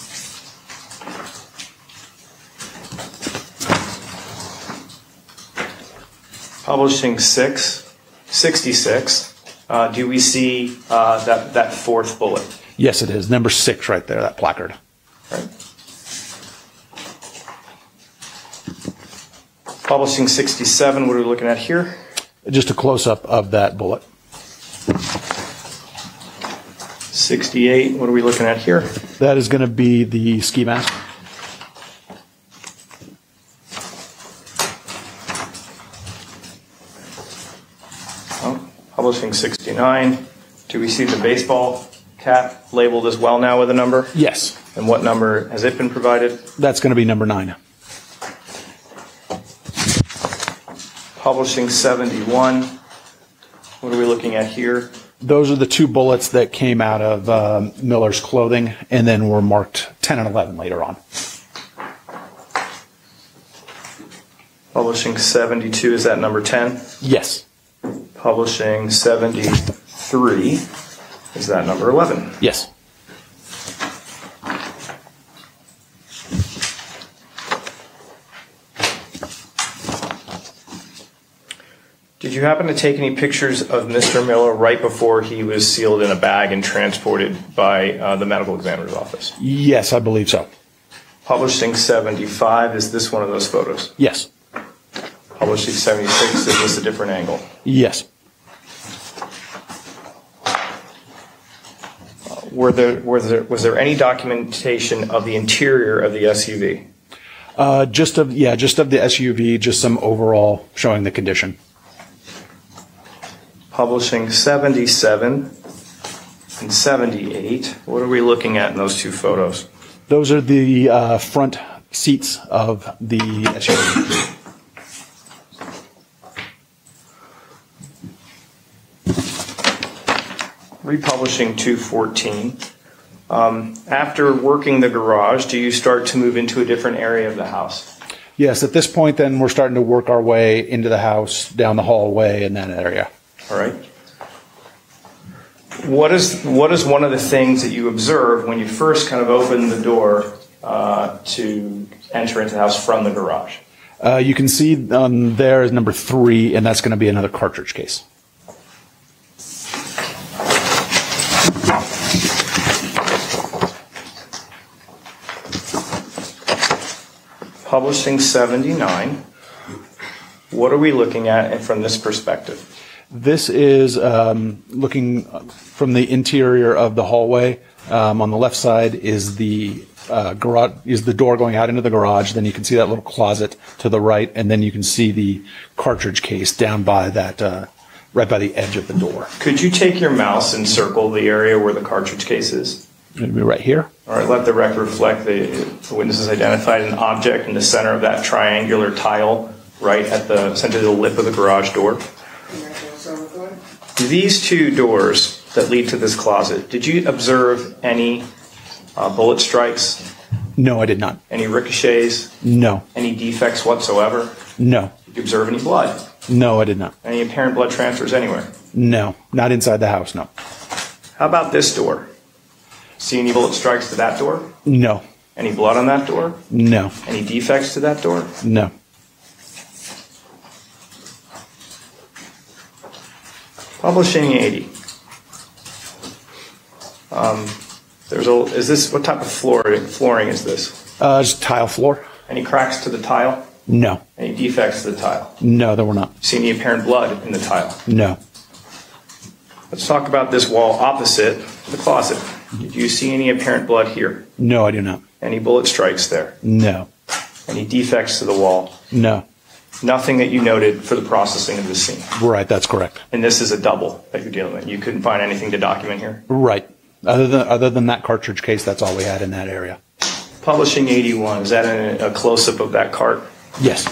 Publishing six, sixty-six. Uh, do we see uh, that, that fourth bullet? Yes, it is. Number six right there, that placard. Right. Publishing sixty-seven, what are we looking at here? Just a close-up of that bullet. sixty-eight, what are we looking at here? That is going to be the ski mask. Oh, publishing sixty-nine. Do we see the baseball cap labeled as well now with a number? Yes. And what number has it been provided? That's going to be number nine. Publishing seventy-one. What are we looking at here? Those are the two bullets that came out of um, Miller's clothing and then were marked ten and eleven later on. Publishing seventy-two, is that number ten? Yes. Publishing seventy-three, is that number eleven? Yes. Did you happen to take any pictures of Mister Miller right before he was sealed in a bag and transported by uh, the medical examiner's office? Yes, I believe so. Publishing seventy-five, is this one of those photos? Yes. Publishing seventy-six, is this a different angle? Yes. Were there, were there, was there any documentation of the interior of the S U V? Uh, just of yeah, just of the S U V, just some overall showing the condition. Publishing seventy-seven and seventy-eight. What are we looking at in those two photos? Those are the uh, front seats of the S U V. Republishing two fourteen. Um, after working the garage, do you start to move into a different area of the house? Yes, at this point then we're starting to work our way into the house, down the hallway in that area. All right. What is what is one of the things that you observe when you first kind of open the door uh, to enter into the house from the garage? Uh, you can see um, there is number three, and that's going to be another cartridge case. Publishing seventy-nine. What are we looking at from this perspective? This is um, looking from the interior of the hallway. Um, on the left side is the uh, garage, is the door going out into the garage. Then you can see that little closet to the right, and then you can see the cartridge case down by that, uh, right by the edge of the door. Could you take your mouse and circle the area where the cartridge case is? It'll be right here. All right, let the record reflect the, the witnesses identified an object in the center of that triangular tile right at the center of the lip of the garage door. These two doors that lead to this closet, did you observe any uh, bullet strikes? No, I did not. Any ricochets? No. Any defects whatsoever? No. Did you observe any blood? No, I did not. Any apparent blood transfers anywhere? No, not inside the house, no. How about this door? See any bullet strikes to that door? No. Any blood on that door? No. Any defects to that door? No. Publishing eighty. Um, there's a, is this, what type of flooring, flooring is this? Uh, just tile floor? Any cracks to the tile? No. Any defects to the tile? No, there were not. See any apparent blood in the tile? No. Let's talk about this wall opposite the closet. Do you see any apparent blood here? No, I do not. Any bullet strikes there? No. Any defects to the wall? No. Nothing that you noted for the processing of this scene. Right, that's correct. And this is a double that you're dealing with. You couldn't find anything to document here? Right. Other than other than that cartridge case, that's all we had in that area. Publishing eighty-one, is that a, a close-up of that cart? Yes.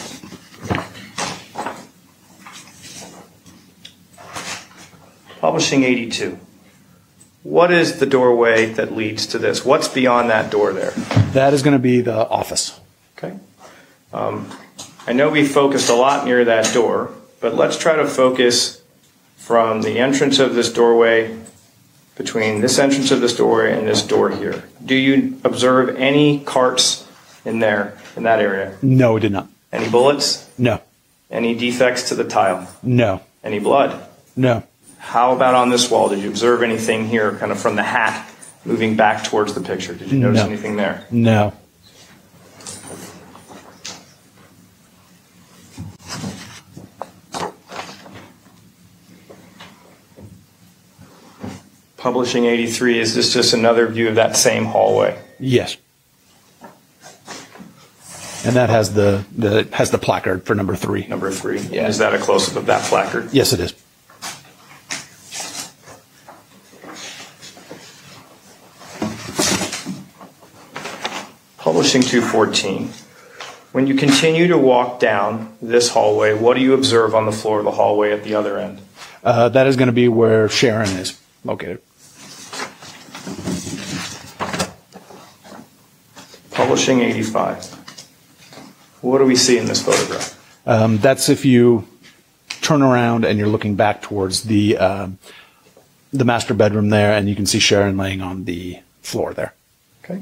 Publishing eighty-two. What is the doorway that leads to this? What's beyond that door there? That is going to be the office. Okay. Um, I know we focused a lot near that door, but let's try to focus from the entrance of this doorway, between this entrance of this doorway and this door here. Do you observe any carts in there, in that area? No, we did not. Any bullets? No. Any defects to the tile? No. Any blood? No. How about on this wall? Did you observe anything here, kind of from the hat, moving back towards the picture? Did you notice No. anything there? No. Publishing eighty-three, is this just another view of that same hallway? Yes. And that has the, the has the placard for number three. Number three. Yeah. Is that a close-up of that placard? Yes, it is. Publishing two fourteen. When you continue to walk down this hallway, what do you observe on the floor of the hallway at the other end? Uh, that is going to be where Sharon is located. Publishing eighty-five. What do we see in this photograph? Um, that's if you turn around and you're looking back towards the um, the master bedroom there, and you can see Sharon laying on the floor there. Okay.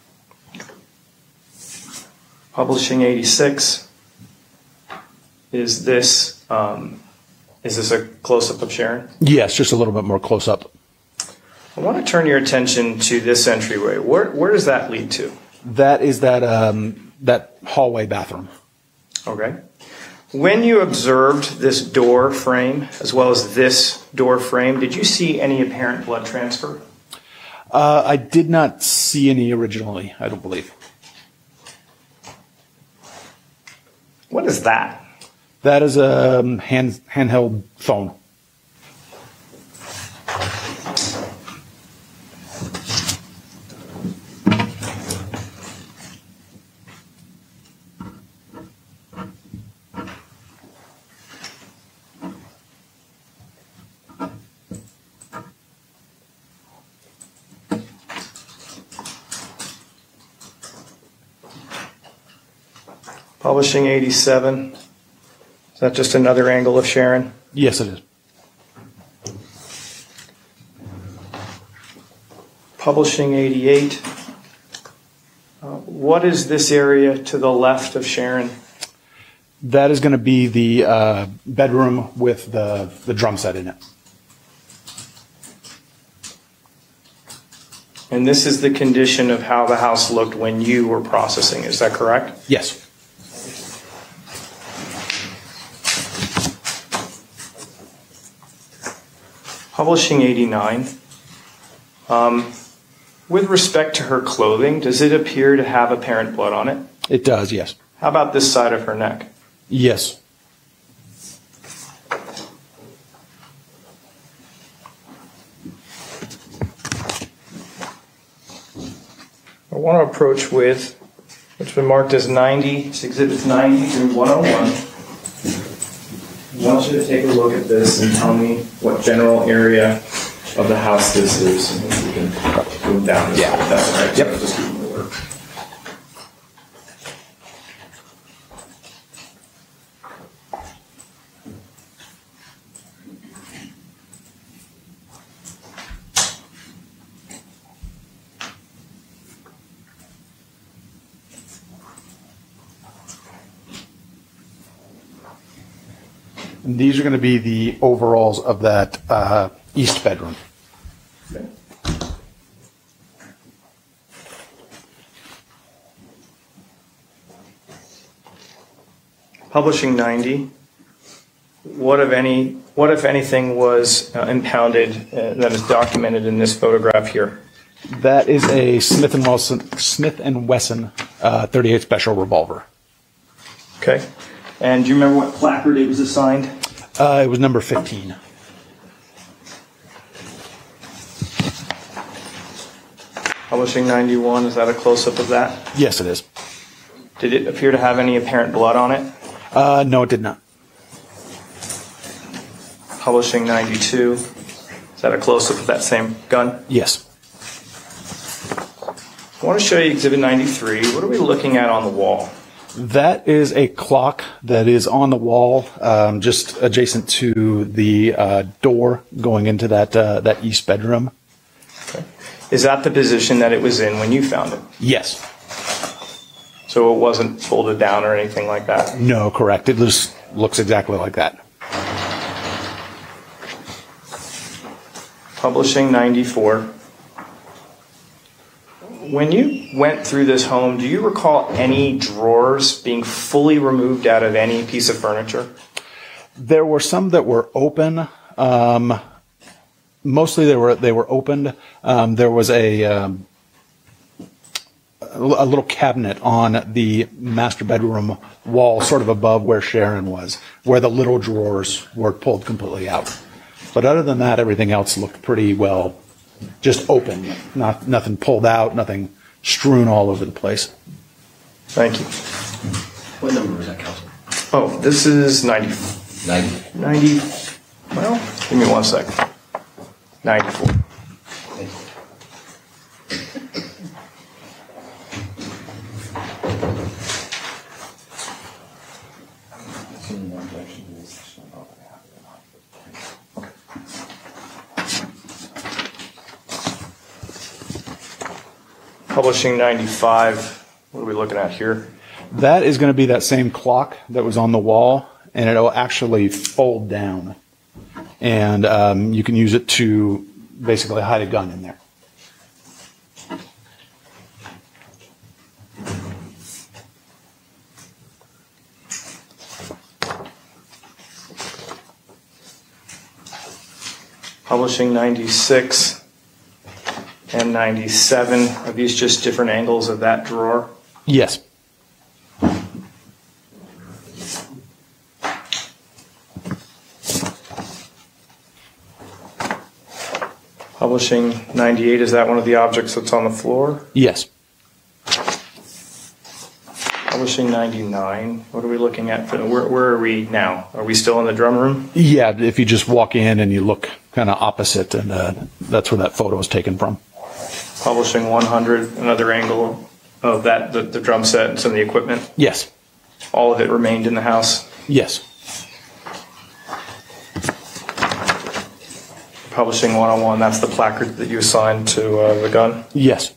Publishing eighty-six. Is this um, is this a close-up of Sharon? Yes, just a little bit more close up. I want to turn your attention to this entryway. Where where does that lead to? That is that um, that hallway bathroom. Okay. When you observed this door frame as well as this door frame, did you see any apparent blood transfer? Uh, I did not see any originally, I don't believe. What is that? That is a um, hand handheld phone. Publishing eighty-seven. Is that just another angle of Sharon? Yes, it is. Publishing eighty-eight. Uh, what is this area to the left of Sharon? That is going to be the uh, bedroom with the, the drum set in it. And this is the condition of how the house looked when you were processing. Is that correct? Yes. Publishing eighty-nine. Um, with respect to her clothing, does it appear to have apparent blood on it? It does, yes. How about this side of her neck? Yes. I want to approach with what's been marked as ninety, it's exhibits ninety through one oh one. I want you to take a look at this and tell me what general area of the house this is. And we can move down this way, if that's all right. Yep. Just keep moving. And these are going to be the overalls of that uh, east bedroom. Okay. Publishing ninety. What if any? What if anything was uh, impounded uh, that is documented in this photograph here? That is a Smith and Wesson Smith and Wesson uh, thirty-eight Special revolver. Okay. And do you remember what placard it was assigned? Uh, it was number fifteen. Publishing ninety-one. Is that a close-up of that? Yes, it is. Did it appear to have any apparent blood on it? Uh, no, it did not. Publishing ninety-two. Is that a close-up of that same gun? Yes. I want to show you Exhibit ninety-three. What are we looking at on the wall? That is a clock that is on the wall, um, just adjacent to the uh, door going into that uh, that east bedroom. Okay. Is that the position that it was in when you found it? Yes. So it wasn't folded down or anything like that? No, correct. It just looks exactly like that. Publishing ninety-four. When you went through this home, do you recall any drawers being fully removed out of any piece of furniture? There were some that were open. Um, mostly they were they were opened. Um, there was a um, a little cabinet on the master bedroom wall, sort of above where Sharon was, where the little drawers were pulled completely out. But other than that, everything else looked pretty well just open, not nothing pulled out, nothing strewn all over the place. Thank you. What number was that, Councilman? Oh, this is ninety. ninety. ninety. Well, give me one second. ninety-four. Thank you. Publishing ninety-five. What are we looking at here? That is going to be that same clock that was on the wall, and it'll actually fold down. And um, you can use it to basically hide a gun in there. Publishing ninety-six and ninety-seven. Are these just different angles of that drawer? Yes. Publishing ninety-eight, is that one of the objects that's on the floor? Yes. Publishing ninety-nine, what are we looking at? For, where, where are we now? Are we still in the drum room? Yeah, if you just walk in and you look kind of opposite, and uh, that's where that photo is taken from. Publishing one hundred, another angle of that, the, the drum set and some of the equipment? Yes. All of it remained in the house? Yes. Publishing one oh one, that's the placard that you assigned to uh, the gun? Yes.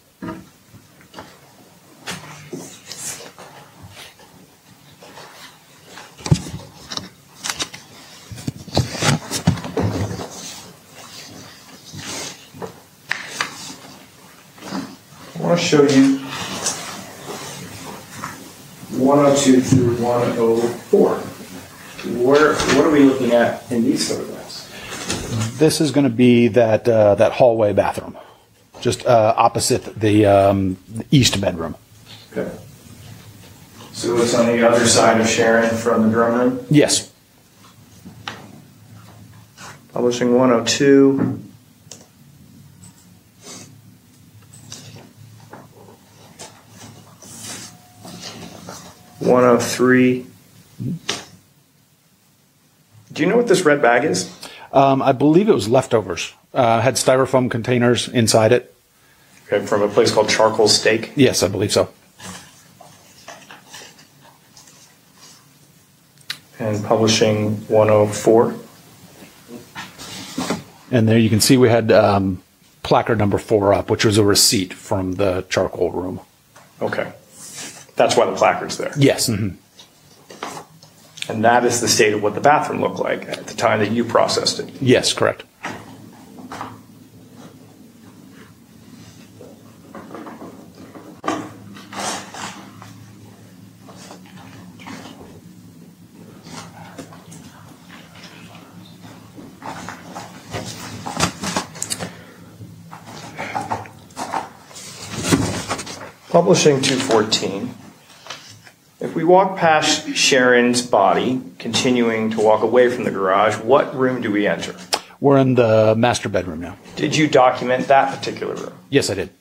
I want to show you one oh two through one oh four. Where, what are we looking at in these photographs? This is going to be that uh, that hallway bathroom, just uh, opposite the, um, the east bedroom. Okay. So it's on the other side of Sharon from the drum room? Yes. Publishing one oh two. one oh three. Do you know what this red bag is? Um, I believe it was leftovers. Uh, had styrofoam containers inside it. Okay, from a place called Charcoal Steak. Yes, I believe so. And publishing one oh four. And there you can see we had um, placard number four up, which was a receipt from the charcoal room. Okay. That's why the placard's there. Yes. Mm-hmm. And that is the state of what the bathroom looked like at the time that you processed it. Yes, correct. Publishing two fourteen. If we walk past Sharon's body, continuing to walk away from the garage, what room do we enter? We're in the master bedroom now. Did you document that particular room? Yes, I did.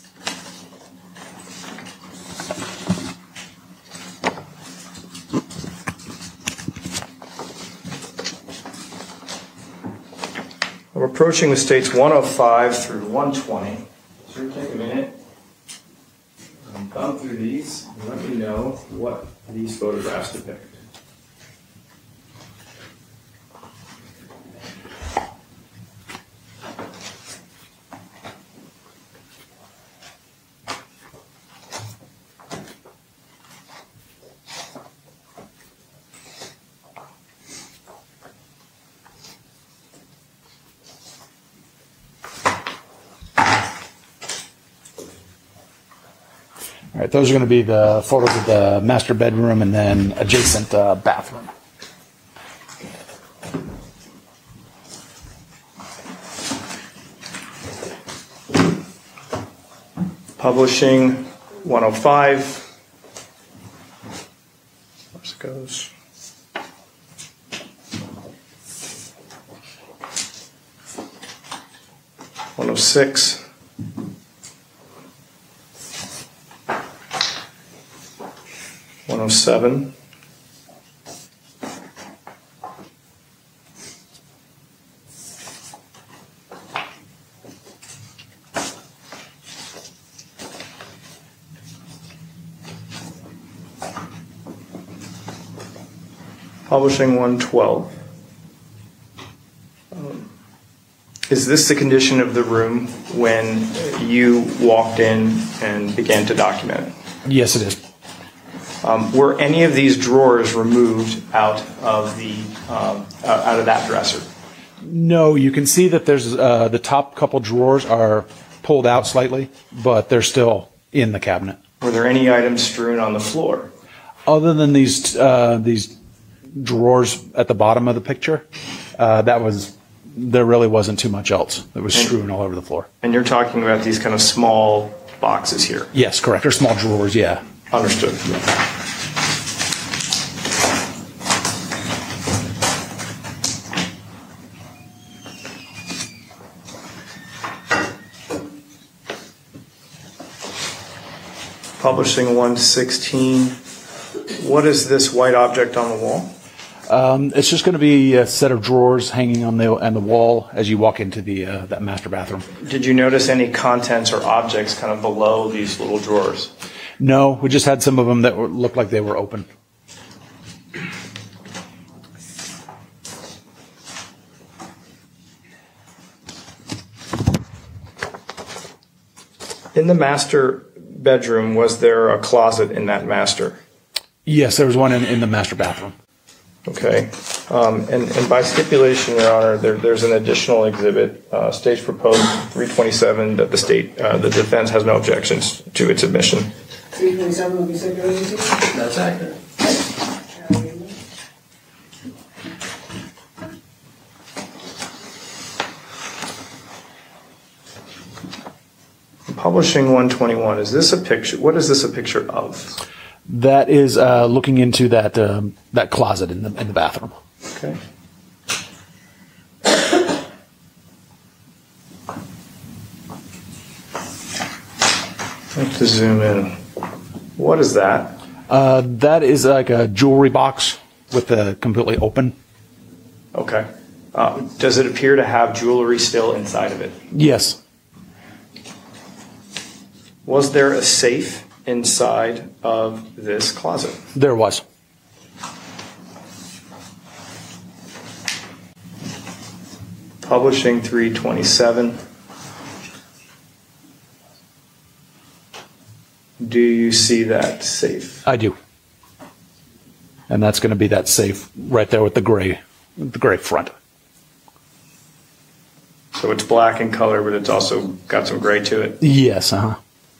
I'm approaching the states one oh five through one twenty. So take a minute. Um, thumb through these and let me know what these photographs depict. All right, those are going to be the photos of the master bedroom and then adjacent uh, bathroom. Publishing one oh five. Where's it goes? one oh six. one oh seven. Publishing one twelve. Um, is this the condition of the room when you walked in and began to document it? Yes, it is. Um, were any of these drawers removed out of the um, uh, out of that dresser? No, you can see that there's uh, the top couple drawers are pulled out slightly, but they're still in the cabinet. Were there any items strewn on the floor? Other than these uh, these drawers at the bottom of the picture, uh, that was there really wasn't too much else. That was And- strewn all over the floor. And you're talking about these kind of small boxes here. Yes, correct. Or small drawers, yeah. Understood. Publishing one sixteen. What is this white object on the wall? Um, it's just going to be a set of drawers hanging on the on the wall as you walk into the uh, that master bathroom. Did you notice any contents or objects kind of below these little drawers? No, we just had some of them that were, looked like they were open. In the master bedroom, was there a closet in that master? Yes, there was one in, in the master bathroom. Okay. Um, and, and by stipulation, Your Honor, there, there's an additional exhibit, uh, stage proposed three twenty-seven, that the state, uh, the defense has no objections to its admission. three twenty-seven will be stipulated to? That's accurate. Publishing one twenty-one, is this a picture, what is this a picture of? That is uh, looking into that um, that closet in the in the bathroom. Okay. I have to zoom in. What is that? Uh, that is like a jewelry box with the completely open. Okay. Uh, does it appear to have jewelry still inside of it? Yes. Was there a safe inside of this closet? There was. Publishing three twenty-seven. Do you see that safe? I do. And that's going to be that safe right there with the gray, the gray front. So it's black in color, but it's also got some gray to it. Yes, uh-huh.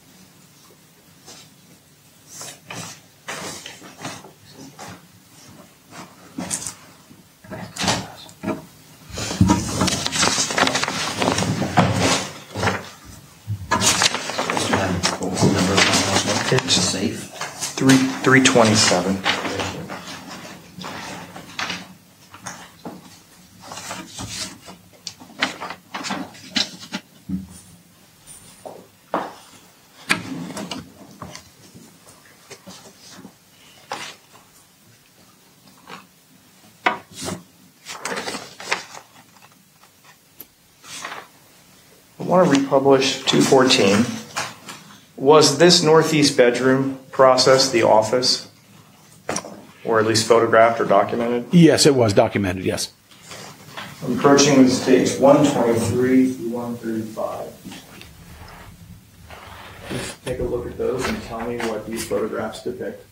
What was the number of the house? It's Safe. three three twenty seven. I want to republish two fourteen. Was this northeast bedroom process the office? Or at least photographed or documented? Yes, it was documented, yes. I'm approaching with stage one twenty-three through one thirty-five. Just take a look at those and tell me what these photographs depict.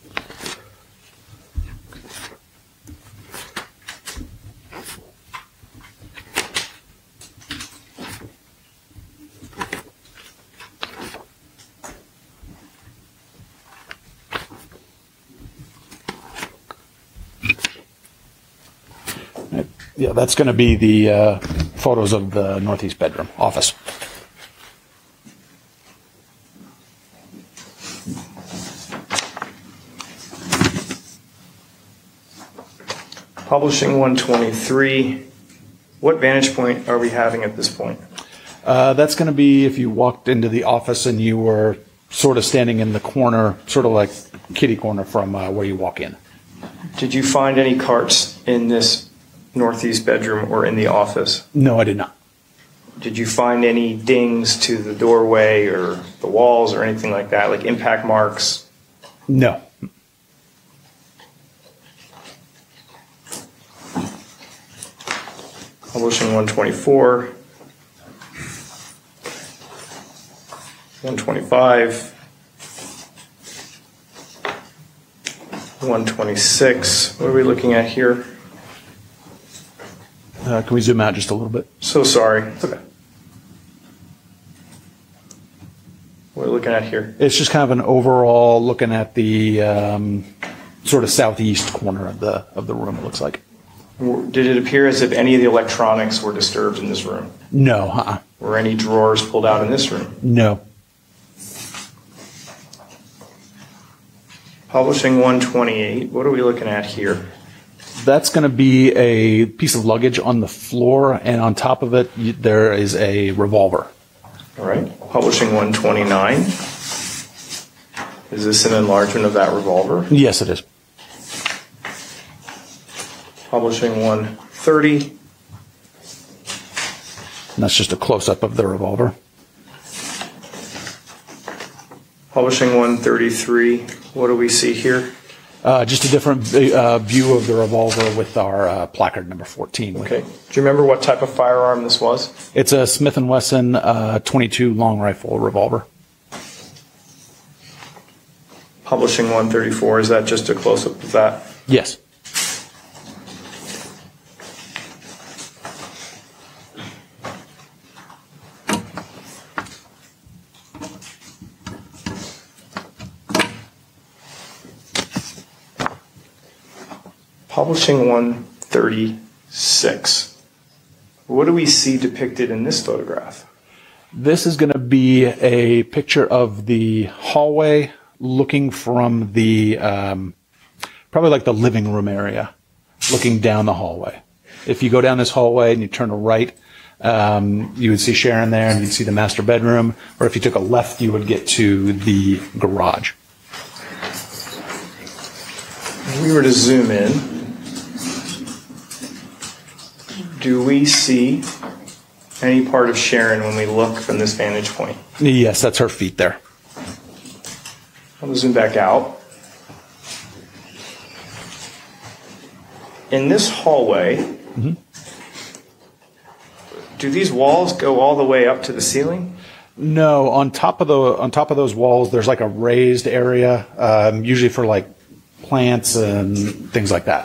Yeah, that's going to be the uh, photos of the northeast bedroom office. Publishing one twenty-three. What vantage point are we having at this point? Uh, that's going to be if you walked into the office and you were sort of standing in the corner, sort of like kitty corner from uh, where you walk in. Did you find any carts in this northeast bedroom or in the office? No, I did not. Did you find any dings to the doorway or the walls or anything like that, like impact marks? No. Publishing one twenty-four, one twenty-five, one twenty-six. What are we looking at here? Uh, can we zoom out just a little bit? So sorry. It's okay. What are we looking at here? It's just kind of an overall looking at the um, sort of southeast corner of the of the room, it looks like. Did it appear as if any of the electronics were disturbed in this room? No. Uh-uh. Were any drawers pulled out in this room? No. Publishing one twenty-eight. What are we looking at here? That's going to be a piece of luggage on the floor, and on top of it, y- there is a revolver. All right. Publishing one twenty-nine. Is this an enlargement of that revolver? Yes, it is. Publishing one thirty. And that's just a close-up of the revolver. Publishing one thirty-three. What do we see here? Uh, just a different uh, view of the revolver with our uh, placard number fourteen. Okay. Do you remember what type of firearm this was? It's a Smith and Wesson uh, twenty-two long rifle revolver. Publishing one thirty-four. Is that just a close-up of that? Yes. Publishing one thirty-six. What do we see depicted in this photograph? This is going to be a picture of the hallway looking from the, um, probably like the living room area, looking down the hallway. If you go down this hallway and you turn to right, um, you would see Sharon there and you'd see the master bedroom. Or if you took a left, you would get to the garage. If we were to zoom in, do we see any part of Sharon when we look from this vantage point? Yes, that's her feet there. I'll zoom back out. In this hallway, mm-hmm. do these walls go all the way up to the ceiling? No, on top of the on top of those walls, there's like a raised area, um, usually for like plants and things like that.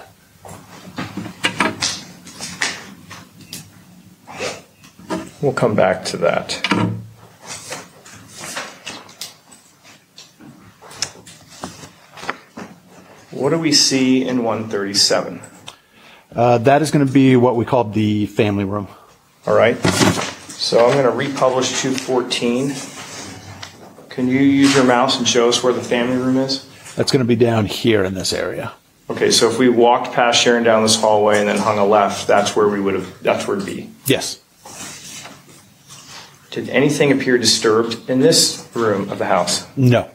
We'll come back to that. What do we see in one thirty-seven? Uh, that is going to be what we call the family room. All right. So I'm going to republish two fourteen. Can you use your mouse and show us where the family room is? That's going to be down here in this area. Okay, so if we walked past Sharon down this hallway and then hung a left, that's where we would have, that's where it'd be. Yes. Did anything appear disturbed in this room of the house? No.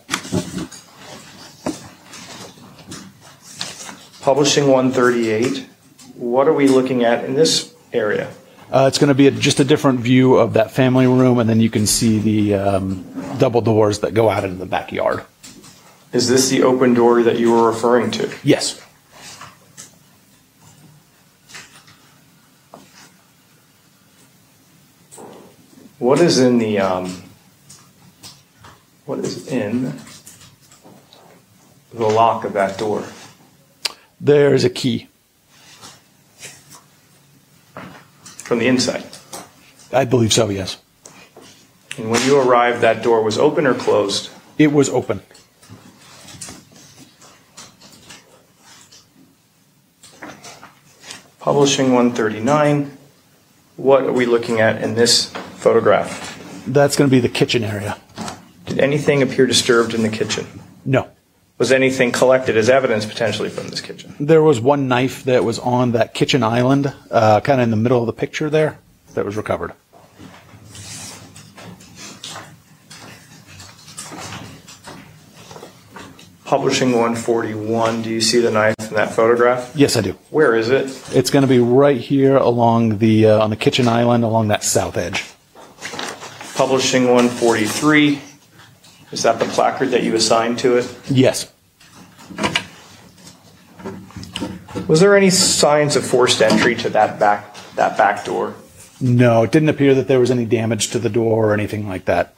Publishing one thirty-eight, what are we looking at in this area? Uh, it's going to be a, just a different view of that family room, and then you can see the um, double doors that go out into the backyard. Is this the open door that you were referring to? Yes. What is in the, um, what is in the lock of that door? There's a key. From the inside? I believe so, yes. And when you arrived, that door was open or closed? It was open. Publishing one thirty-nine, what are we looking at in this photograph? That's going to be the kitchen area. Did anything appear disturbed in the kitchen? No. Was anything collected as evidence potentially from this kitchen? There was one knife that was on that kitchen island, uh, kind of in the middle of the picture there, that was recovered. Publishing one forty-one, do you see the knife in that photograph? Yes, I do. Where is it? It's going to be right here along the uh, on the kitchen island, along that south edge. Publishing one forty-three, is that the placard that you assigned to it? Yes. Was there any signs of forced entry to that back that back door? No, it didn't appear that there was any damage to the door or anything like that.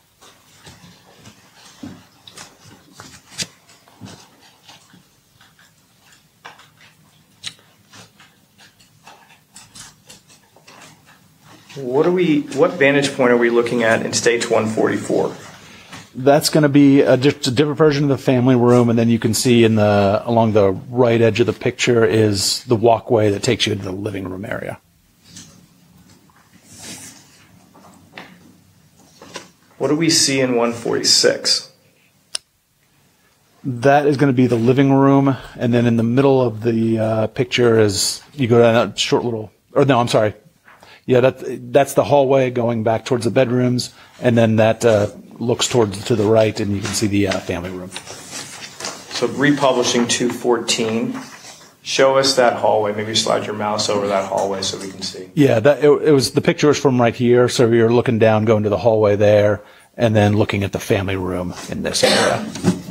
What are we? What vantage point are we looking at in stage one forty-four? That's going to be a, just a different version of the family room, and then you can see in the along the right edge of the picture is the walkway that takes you into the living room area. What do we see in one forty-six? That is going to be the living room, and then in the middle of the uh, picture is you go down a short little, or no, I'm sorry. Yeah, that, that's the hallway going back towards the bedrooms, and then that uh, looks towards to the right, and you can see the uh, family room. So republishing two fourteen, show us that hallway. Maybe slide your mouse over that hallway so we can see. Yeah, that it, it was the picture was from right here, so you're looking down, going to the hallway there, and then looking at the family room in this area.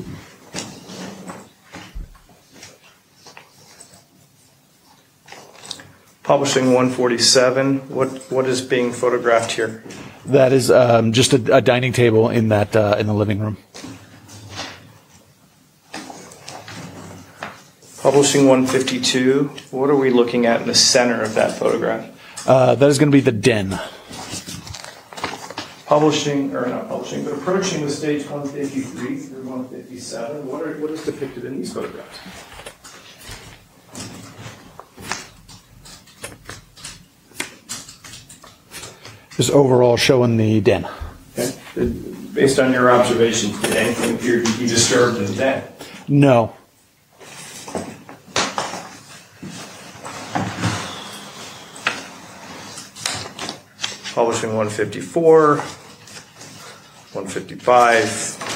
Publishing one forty-seven, what what is being photographed here? That is um, just a, a dining table in that uh, in the living room. Publishing one fifty-two, what are we looking at in the center of that photograph? Uh, that is going to be the den. Publishing, or not publishing, but approaching the stage one fifty-three through one fifty-seven, what are what is depicted in these photographs? Just overall showing the den. Okay. Did, based on your observations, did anything appear to be disturbed in the den? No. Publishing one fifty-four, one fifty-five,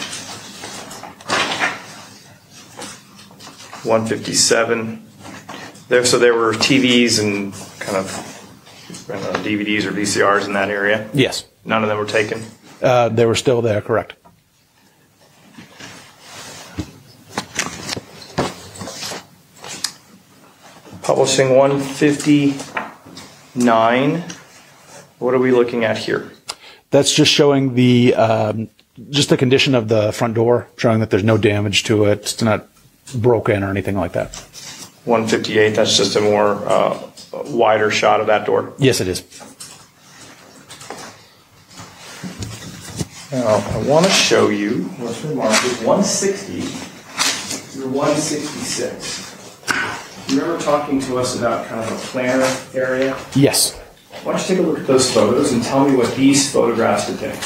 one fifty-seven. There, so there were T Vs and kind of I don't know, D V Ds or V C Rs in that area? Yes. None of them were taken? Uh, they were still there, correct. Publishing one fifty-nine. What are we looking at here? That's just showing the um, just the condition of the front door, showing that there's no damage to it. It's not broken or anything like that. one fifty-eight, that's just a more uh, wider shot of that door. Yes, it is. Now, I want to show you what's remarked is one sixty through one sixty-six. You remember talking to us about kind of a planner area? Yes. Why don't you take a look at those photos and tell me what these photographs depict?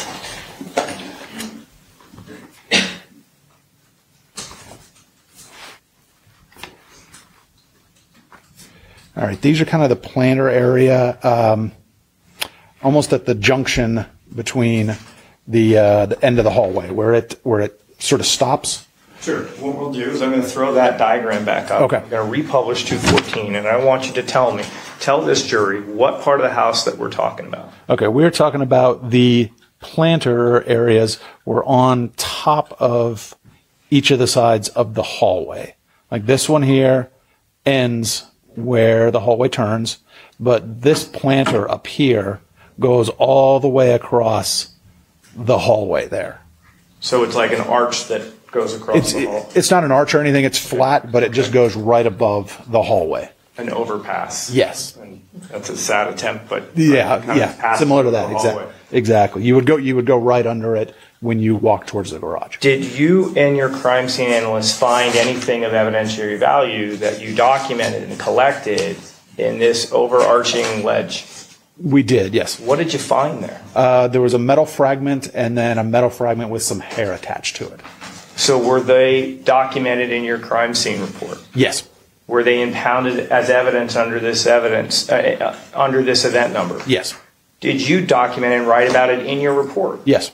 All right, these are kind of the planter area, um, almost at the junction between the uh, the end of the hallway, where it where it sort of stops. Sure. What we'll do is I'm going to throw that diagram back up. Okay. I'm going to republish two fourteen, and I want you to tell me, tell this jury what part of the house that we're talking about. Okay, we're talking about the planter areas were on top of each of the sides of the hallway. Like this one here ends where the hallway turns, but this planter up here goes all the way across the hallway there. So it's like an arch that goes across It's the hall, it's not an arch or anything, it's flat, but it just goes right above the hallway. an overpass. Yes. And that's a sad attempt, but Yeah, kind of yeah, pass similar to over that, the exactly. hallway. Exactly. You would go you would go right under it when you walk towards the garage. Did you and your crime scene analyst find anything of evidentiary value that you documented and collected in this overarching ledge? We did, yes. What did you find there? Uh, there was a metal fragment and then a metal fragment with some hair attached to it. So were they documented in your crime scene report? Yes. Were they impounded as evidence under this evidence uh, uh, under this event number? Yes. Did you document and write about it in your report? Yes.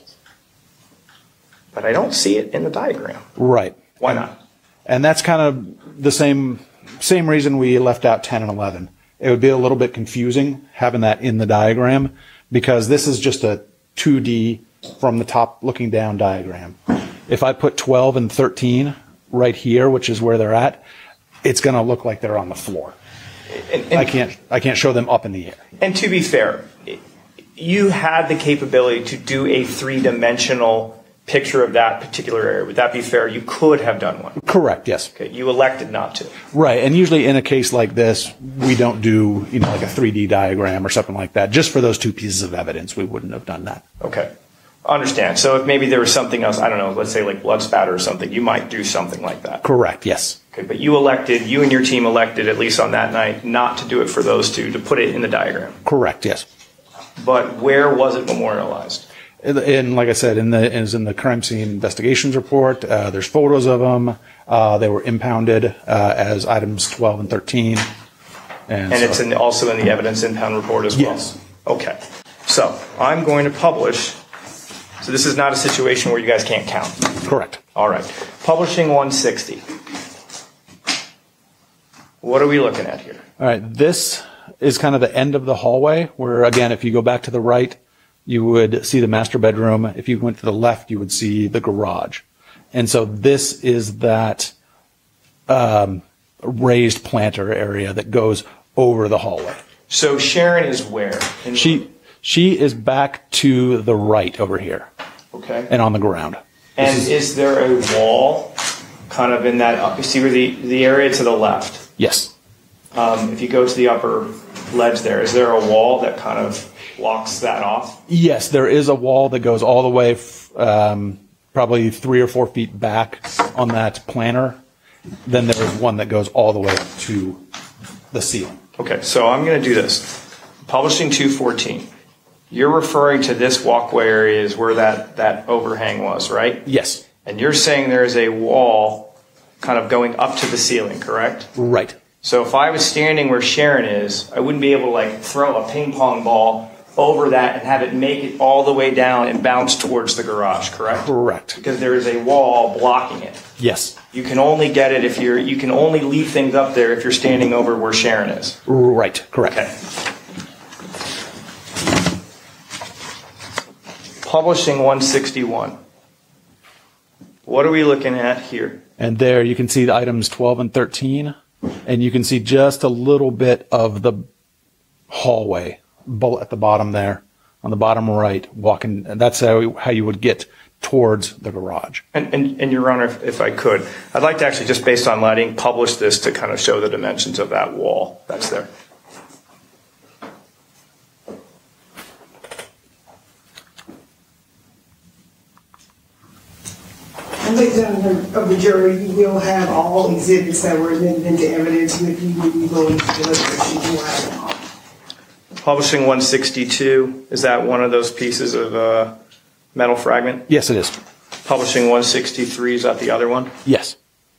But I don't see it in the diagram. Right. Why not? And that's kind of the same same reason we left out ten and eleven. It would be a little bit confusing having that in the diagram because this is just a two D from the top looking down diagram. If I put twelve and thirteen right here, which is where they're at, it's going to look like they're on the floor. And, and, I can't I can't show them up in the air. and to be fair, you had the capability to do a three-dimensional picture of that particular area. Would that be fair? You could have done one. Correct, yes. Okay, you elected not to. Right, and usually in a case like this, we don't do, you know, like a three D diagram or something like that. Just for those two pieces of evidence, we wouldn't have done that. Okay. Understand. So if maybe there was something else, I don't know, let's say like blood spatter or something, you might do something like that. Correct, yes. Okay, but you elected, you and your team elected, at least on that night, not to do it for those two, to put it in the diagram. Correct, yes. But where was it memorialized? And, and like I said, in the is in the crime scene investigations report, uh, there's photos of them. Uh, they were impounded uh, as items twelve and thirteen. And, And so- it's in, also in the evidence impound report as well? Yes. Okay. So I'm going to publish, so this is not a situation where you guys can't count. Correct. All right. Publishing one sixty. What are we looking at here? All right, this is kind of the end of the hallway where, again, if you go back to the right, you would see the master bedroom. If you went to the left, you would see the garage. And so this is that um, raised planter area that goes over the hallway. So Sharon is where? In- She she is back to the right over here Okay. and on the ground. And is there a wall kind of in that, you see where the, the area to the left? Yes. Um, if you go to the upper ledge there, is there a wall that kind of blocks that off? Yes, there is a wall that goes all the way, f- um, probably three or four feet back on that planter. Then there is one that goes all the way to the ceiling. Okay, so I'm going to do this. Publishing two fourteen. You're referring to this walkway area is where that, that overhang was, right? Yes. And you're saying there is a wall kind of going up to the ceiling, correct? Right. So if I was standing where Sharon is, I wouldn't be able to like throw a ping pong ball over that and have it make it all the way down and bounce towards the garage, correct? Correct. Because there is a wall blocking it. Yes. You can only get it if you're, you can only leave things up there if you're standing over where Sharon is. Right. Correct. Okay. Publishing one sixty-one. What are we looking at here? And there you can see the items twelve and thirteen, and you can see just a little bit of the hallway at the bottom there, on the bottom right, walking. And that's how, how you would get towards the garage. And, and, and Your Honor, if, if I could, I'd like to actually, just based on lighting, publish this to kind of show the dimensions of that wall that's there. And ladies and gentlemen of the jury, you will have all exhibits that were admitted into evidence with you when you go into deliberation. You will have them all. Publishing one sixty-two, is that one of those pieces of uh, metal fragment? Yes, it is. Publishing one sixty-three, is that the other one? Yes.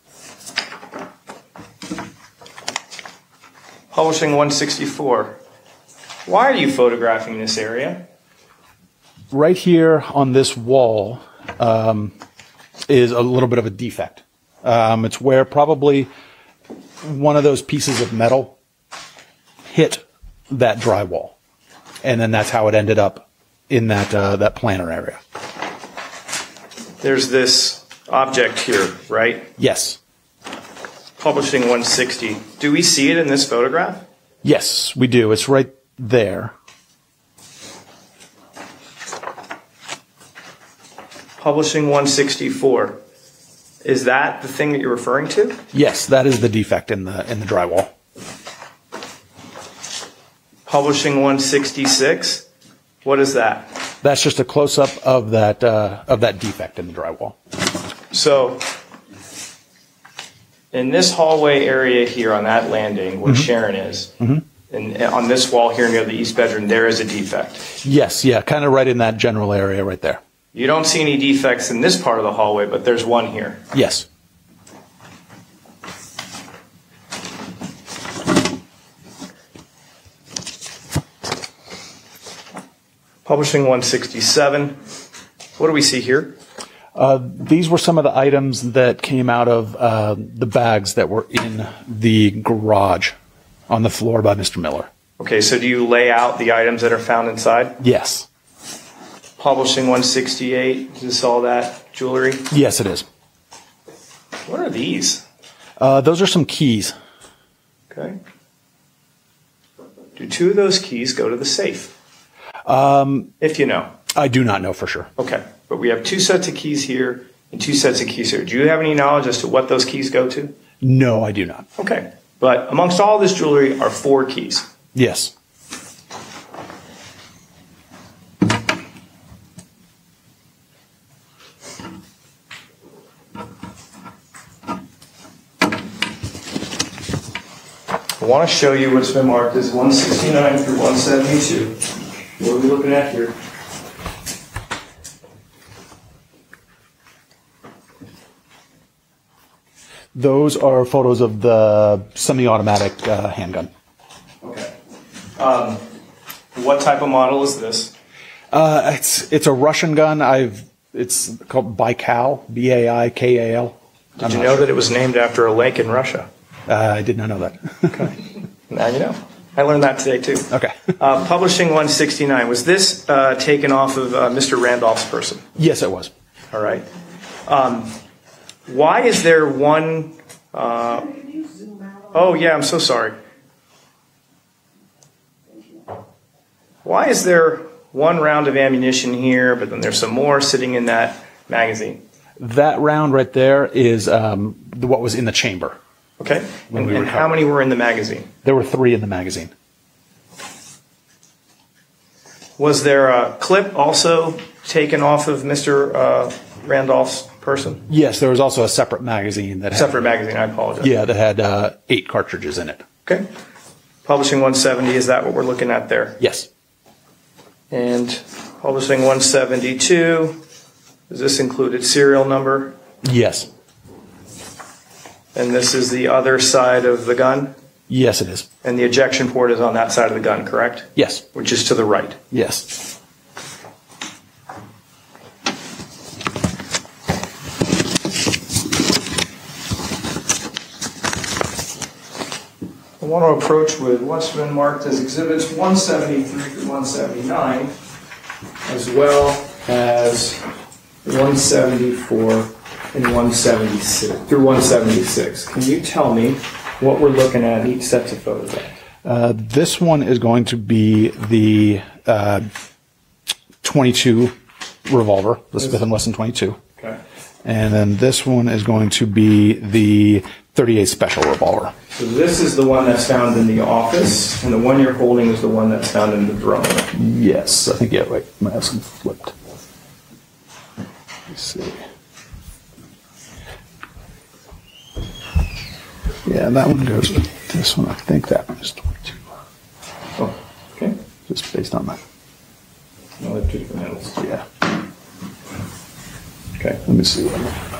Publishing one sixty-four, why are you photographing this area? Right here on this wall um, is a little bit of a defect. Um, it's where probably one of those pieces of metal hit that drywall, and then that's how it ended up in that uh, that planter area. There's this object here, right? Yes. Publishing one sixty. Do we see it in this photograph? Yes, we do. It's right there. Publishing one sixty-four. Is that the thing that you're referring to? Yes, that is the defect in the in the drywall. Publishing one sixty-six. What is that? That's just a close-up of that uh, of that defect in the drywall. So, in this hallway area here on that landing where Mm-hmm. Sharon is, Mhm. and on this wall here near the east bedroom, there is a defect. Yes, yeah, kind of right in that general area right there. You don't see any defects in this part of the hallway, but there's one here. Yes. Publishing one sixty-seven. What do we see here? Uh, these were some of the items that came out of uh, the bags that were in the garage on the floor by Mister Miller. Okay, so do you lay out the items that are found inside? Yes. Publishing one sixty-eight. Is this all that jewelry? Yes, it is. What are these? Uh, those are some keys. Okay. Do two of those keys go to the safe? Um, If you know. I do not know for sure. Okay, but we have two sets of keys here and two sets of keys here. Do you have any knowledge as to what those keys go to? No, I do not. Okay, but amongst all this jewelry are four keys. Yes. I want to show you what's been marked as one sixty-nine through one seventy-two. What are we looking at here? Those are photos of the semi-automatic uh, handgun. Okay. Um, what type of model is this? Uh, it's it's a Russian gun. I've it's called Baikal, B A I K A L. Did you know that it was named after a lake in Russia? Uh, I did not know that. Okay. Now you know. I learned that today too. Okay. Uh, Publishing one sixty-nine. Was this uh, taken off of uh, Mister Randolph's person? Yes, it was. All right. Um, why is there one? Uh, oh yeah, I'm so sorry. Why is there one round of ammunition here, but then there's some more sitting in that magazine? That round right there is um, the, what was in the chamber. Okay. When And, we and recovered. how many were in the magazine? There were three in the magazine. Was there a clip also taken off of Mister Uh, Randolph's person? Yes, there was also a separate magazine that had, Separate magazine, I apologize. yeah, that had uh, eight cartridges in it. Okay. Publishing one seventy, is that what we're looking at there? Yes. And Publishing one seventy-two, does this include its serial number? Yes. And this is the other side of the gun? Yes, it is. And the ejection port is on that side of the gun, correct? Yes. Which is to the right. Yes. I want to approach with what's been marked as exhibits one seventy-three to one seventy-nine, as well as one seventy-four and one seventy-six through one seventy-six. Can you tell me what we're looking at in each set of photos? Uh, this one is going to be the uh, twenty-two revolver, the Smith and Wesson twenty-two. Okay. And then this one is going to be the thirty-eight Special revolver. So this is the one that's found in the office, and the one you're holding is the one that's found in the drone. Yes, I think, yeah, wait, I might have some flipped. Let's see. Yeah, that one goes with this one. I think that one is twenty-two. Oh, okay. Just based on that. No, they're two different handles. Yeah. Okay. Let me see what I'm looking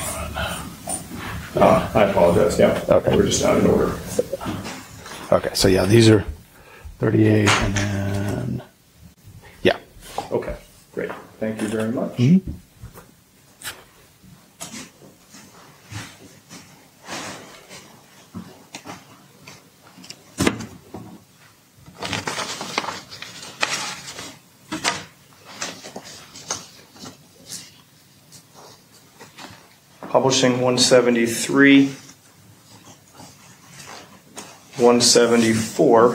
Uh, I apologize. Yeah. Okay. We're just not in order. at. Okay, so yeah, these are thirty-eight and then, yeah. Okay. Great. Thank you very much. Mm-hmm. Publishing one seventy-three, one seventy-four,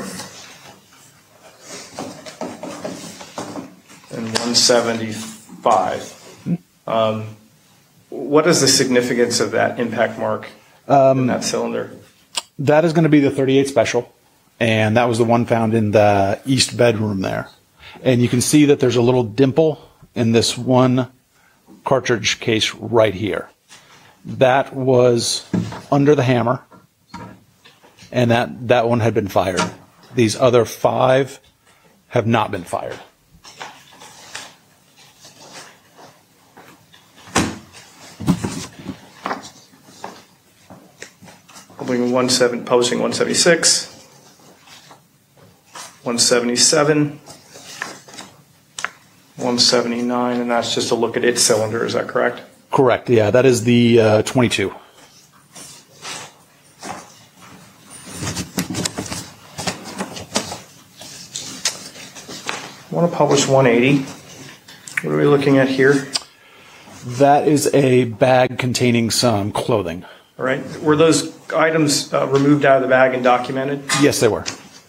and one seventy-five. Um, what is the significance of that impact mark in that cylinder? That is going to be the thirty-eight Special, and that was the one found in the east bedroom there. And you can see that there's a little dimple in this one cartridge case right here. That was under the hammer, and that, that one had been fired. These other five have not been fired. Publishing one seven, publishing one seventy-six, one seventy-seven, one seventy-nine, and that's just a look at its cylinder. Is that correct? Correct, yeah, that is the uh, twenty-two. I want to publish one eighty. What are we looking at here? That is a bag containing some clothing. All right. Were those items uh, removed out of the bag and documented? Yes, they were.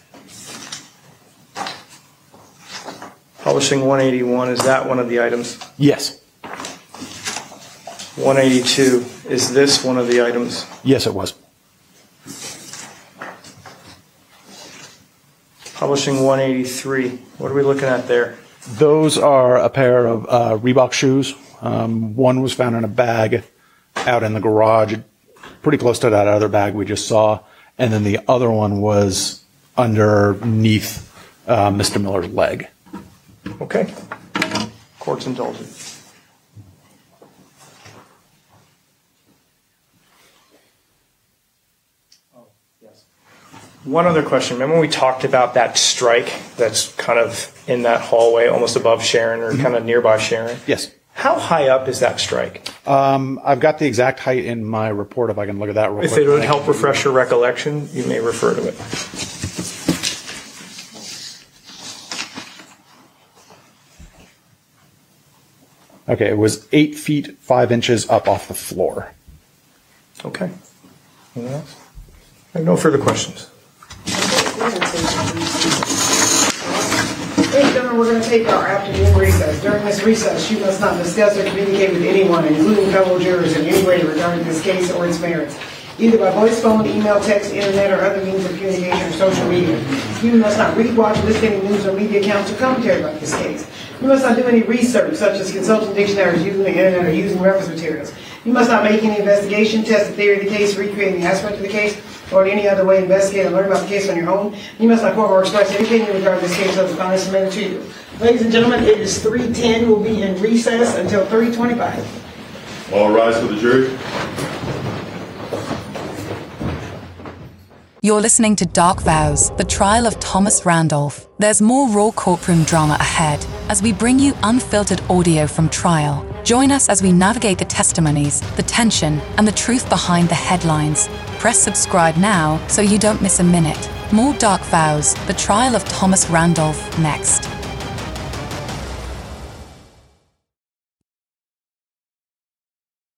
Publishing one eighty-one, is that one of the items? Yes. one eighty-two, is this one of the items? Yes, it was. Publishing one eighty-three, what are we looking at there? Those are a pair of uh, Reebok shoes. Um, one was found in a bag out in the garage, pretty close to that other bag we just saw. And then the other one was underneath uh, Mister Miller's leg. Okay. Court's indulgent. One other question. Remember when we talked about that strike that's kind of in that hallway, almost above Sharon or kind of nearby Sharon? Yes. How high up is that strike? Um, I've got the exact height in my report if I can look at that real If quick. it would help refresh your recollection, you may refer to it. Okay, it was eight feet, five inches up off the floor. Okay. Anything else? I have no further questions. Ladies and gentlemen, we're going to take our afternoon recess. During this recess, you must not discuss or communicate with anyone, including fellow jurors, in any way regarding this case or its merits, either by voice, phone, email, text, internet, or other means of communication or social media. You must not read, watch, or listen to any news or media accounts or commentary about this case. You must not do any research, such as consulting dictionaries, using the internet, or using reference materials. You must not make any investigation, test the theory of the case, recreate any aspect of the case, or in any other way investigate and learn about the case on your own. You must not form or express any opinion regarding this case as the submitted to you. Ladies and gentlemen, it is three ten. We'll be in recess until three twenty-five. All rise for the jury. You're listening to Dark Vows, the trial of Thomas Randolph. There's more raw courtroom drama ahead as we bring you unfiltered audio from trial. Join us as we navigate the testimonies, the tension, and the truth behind the headlines. Press subscribe now so you don't miss a minute. More Dark Vows, the trial of Thomas Randolph, next.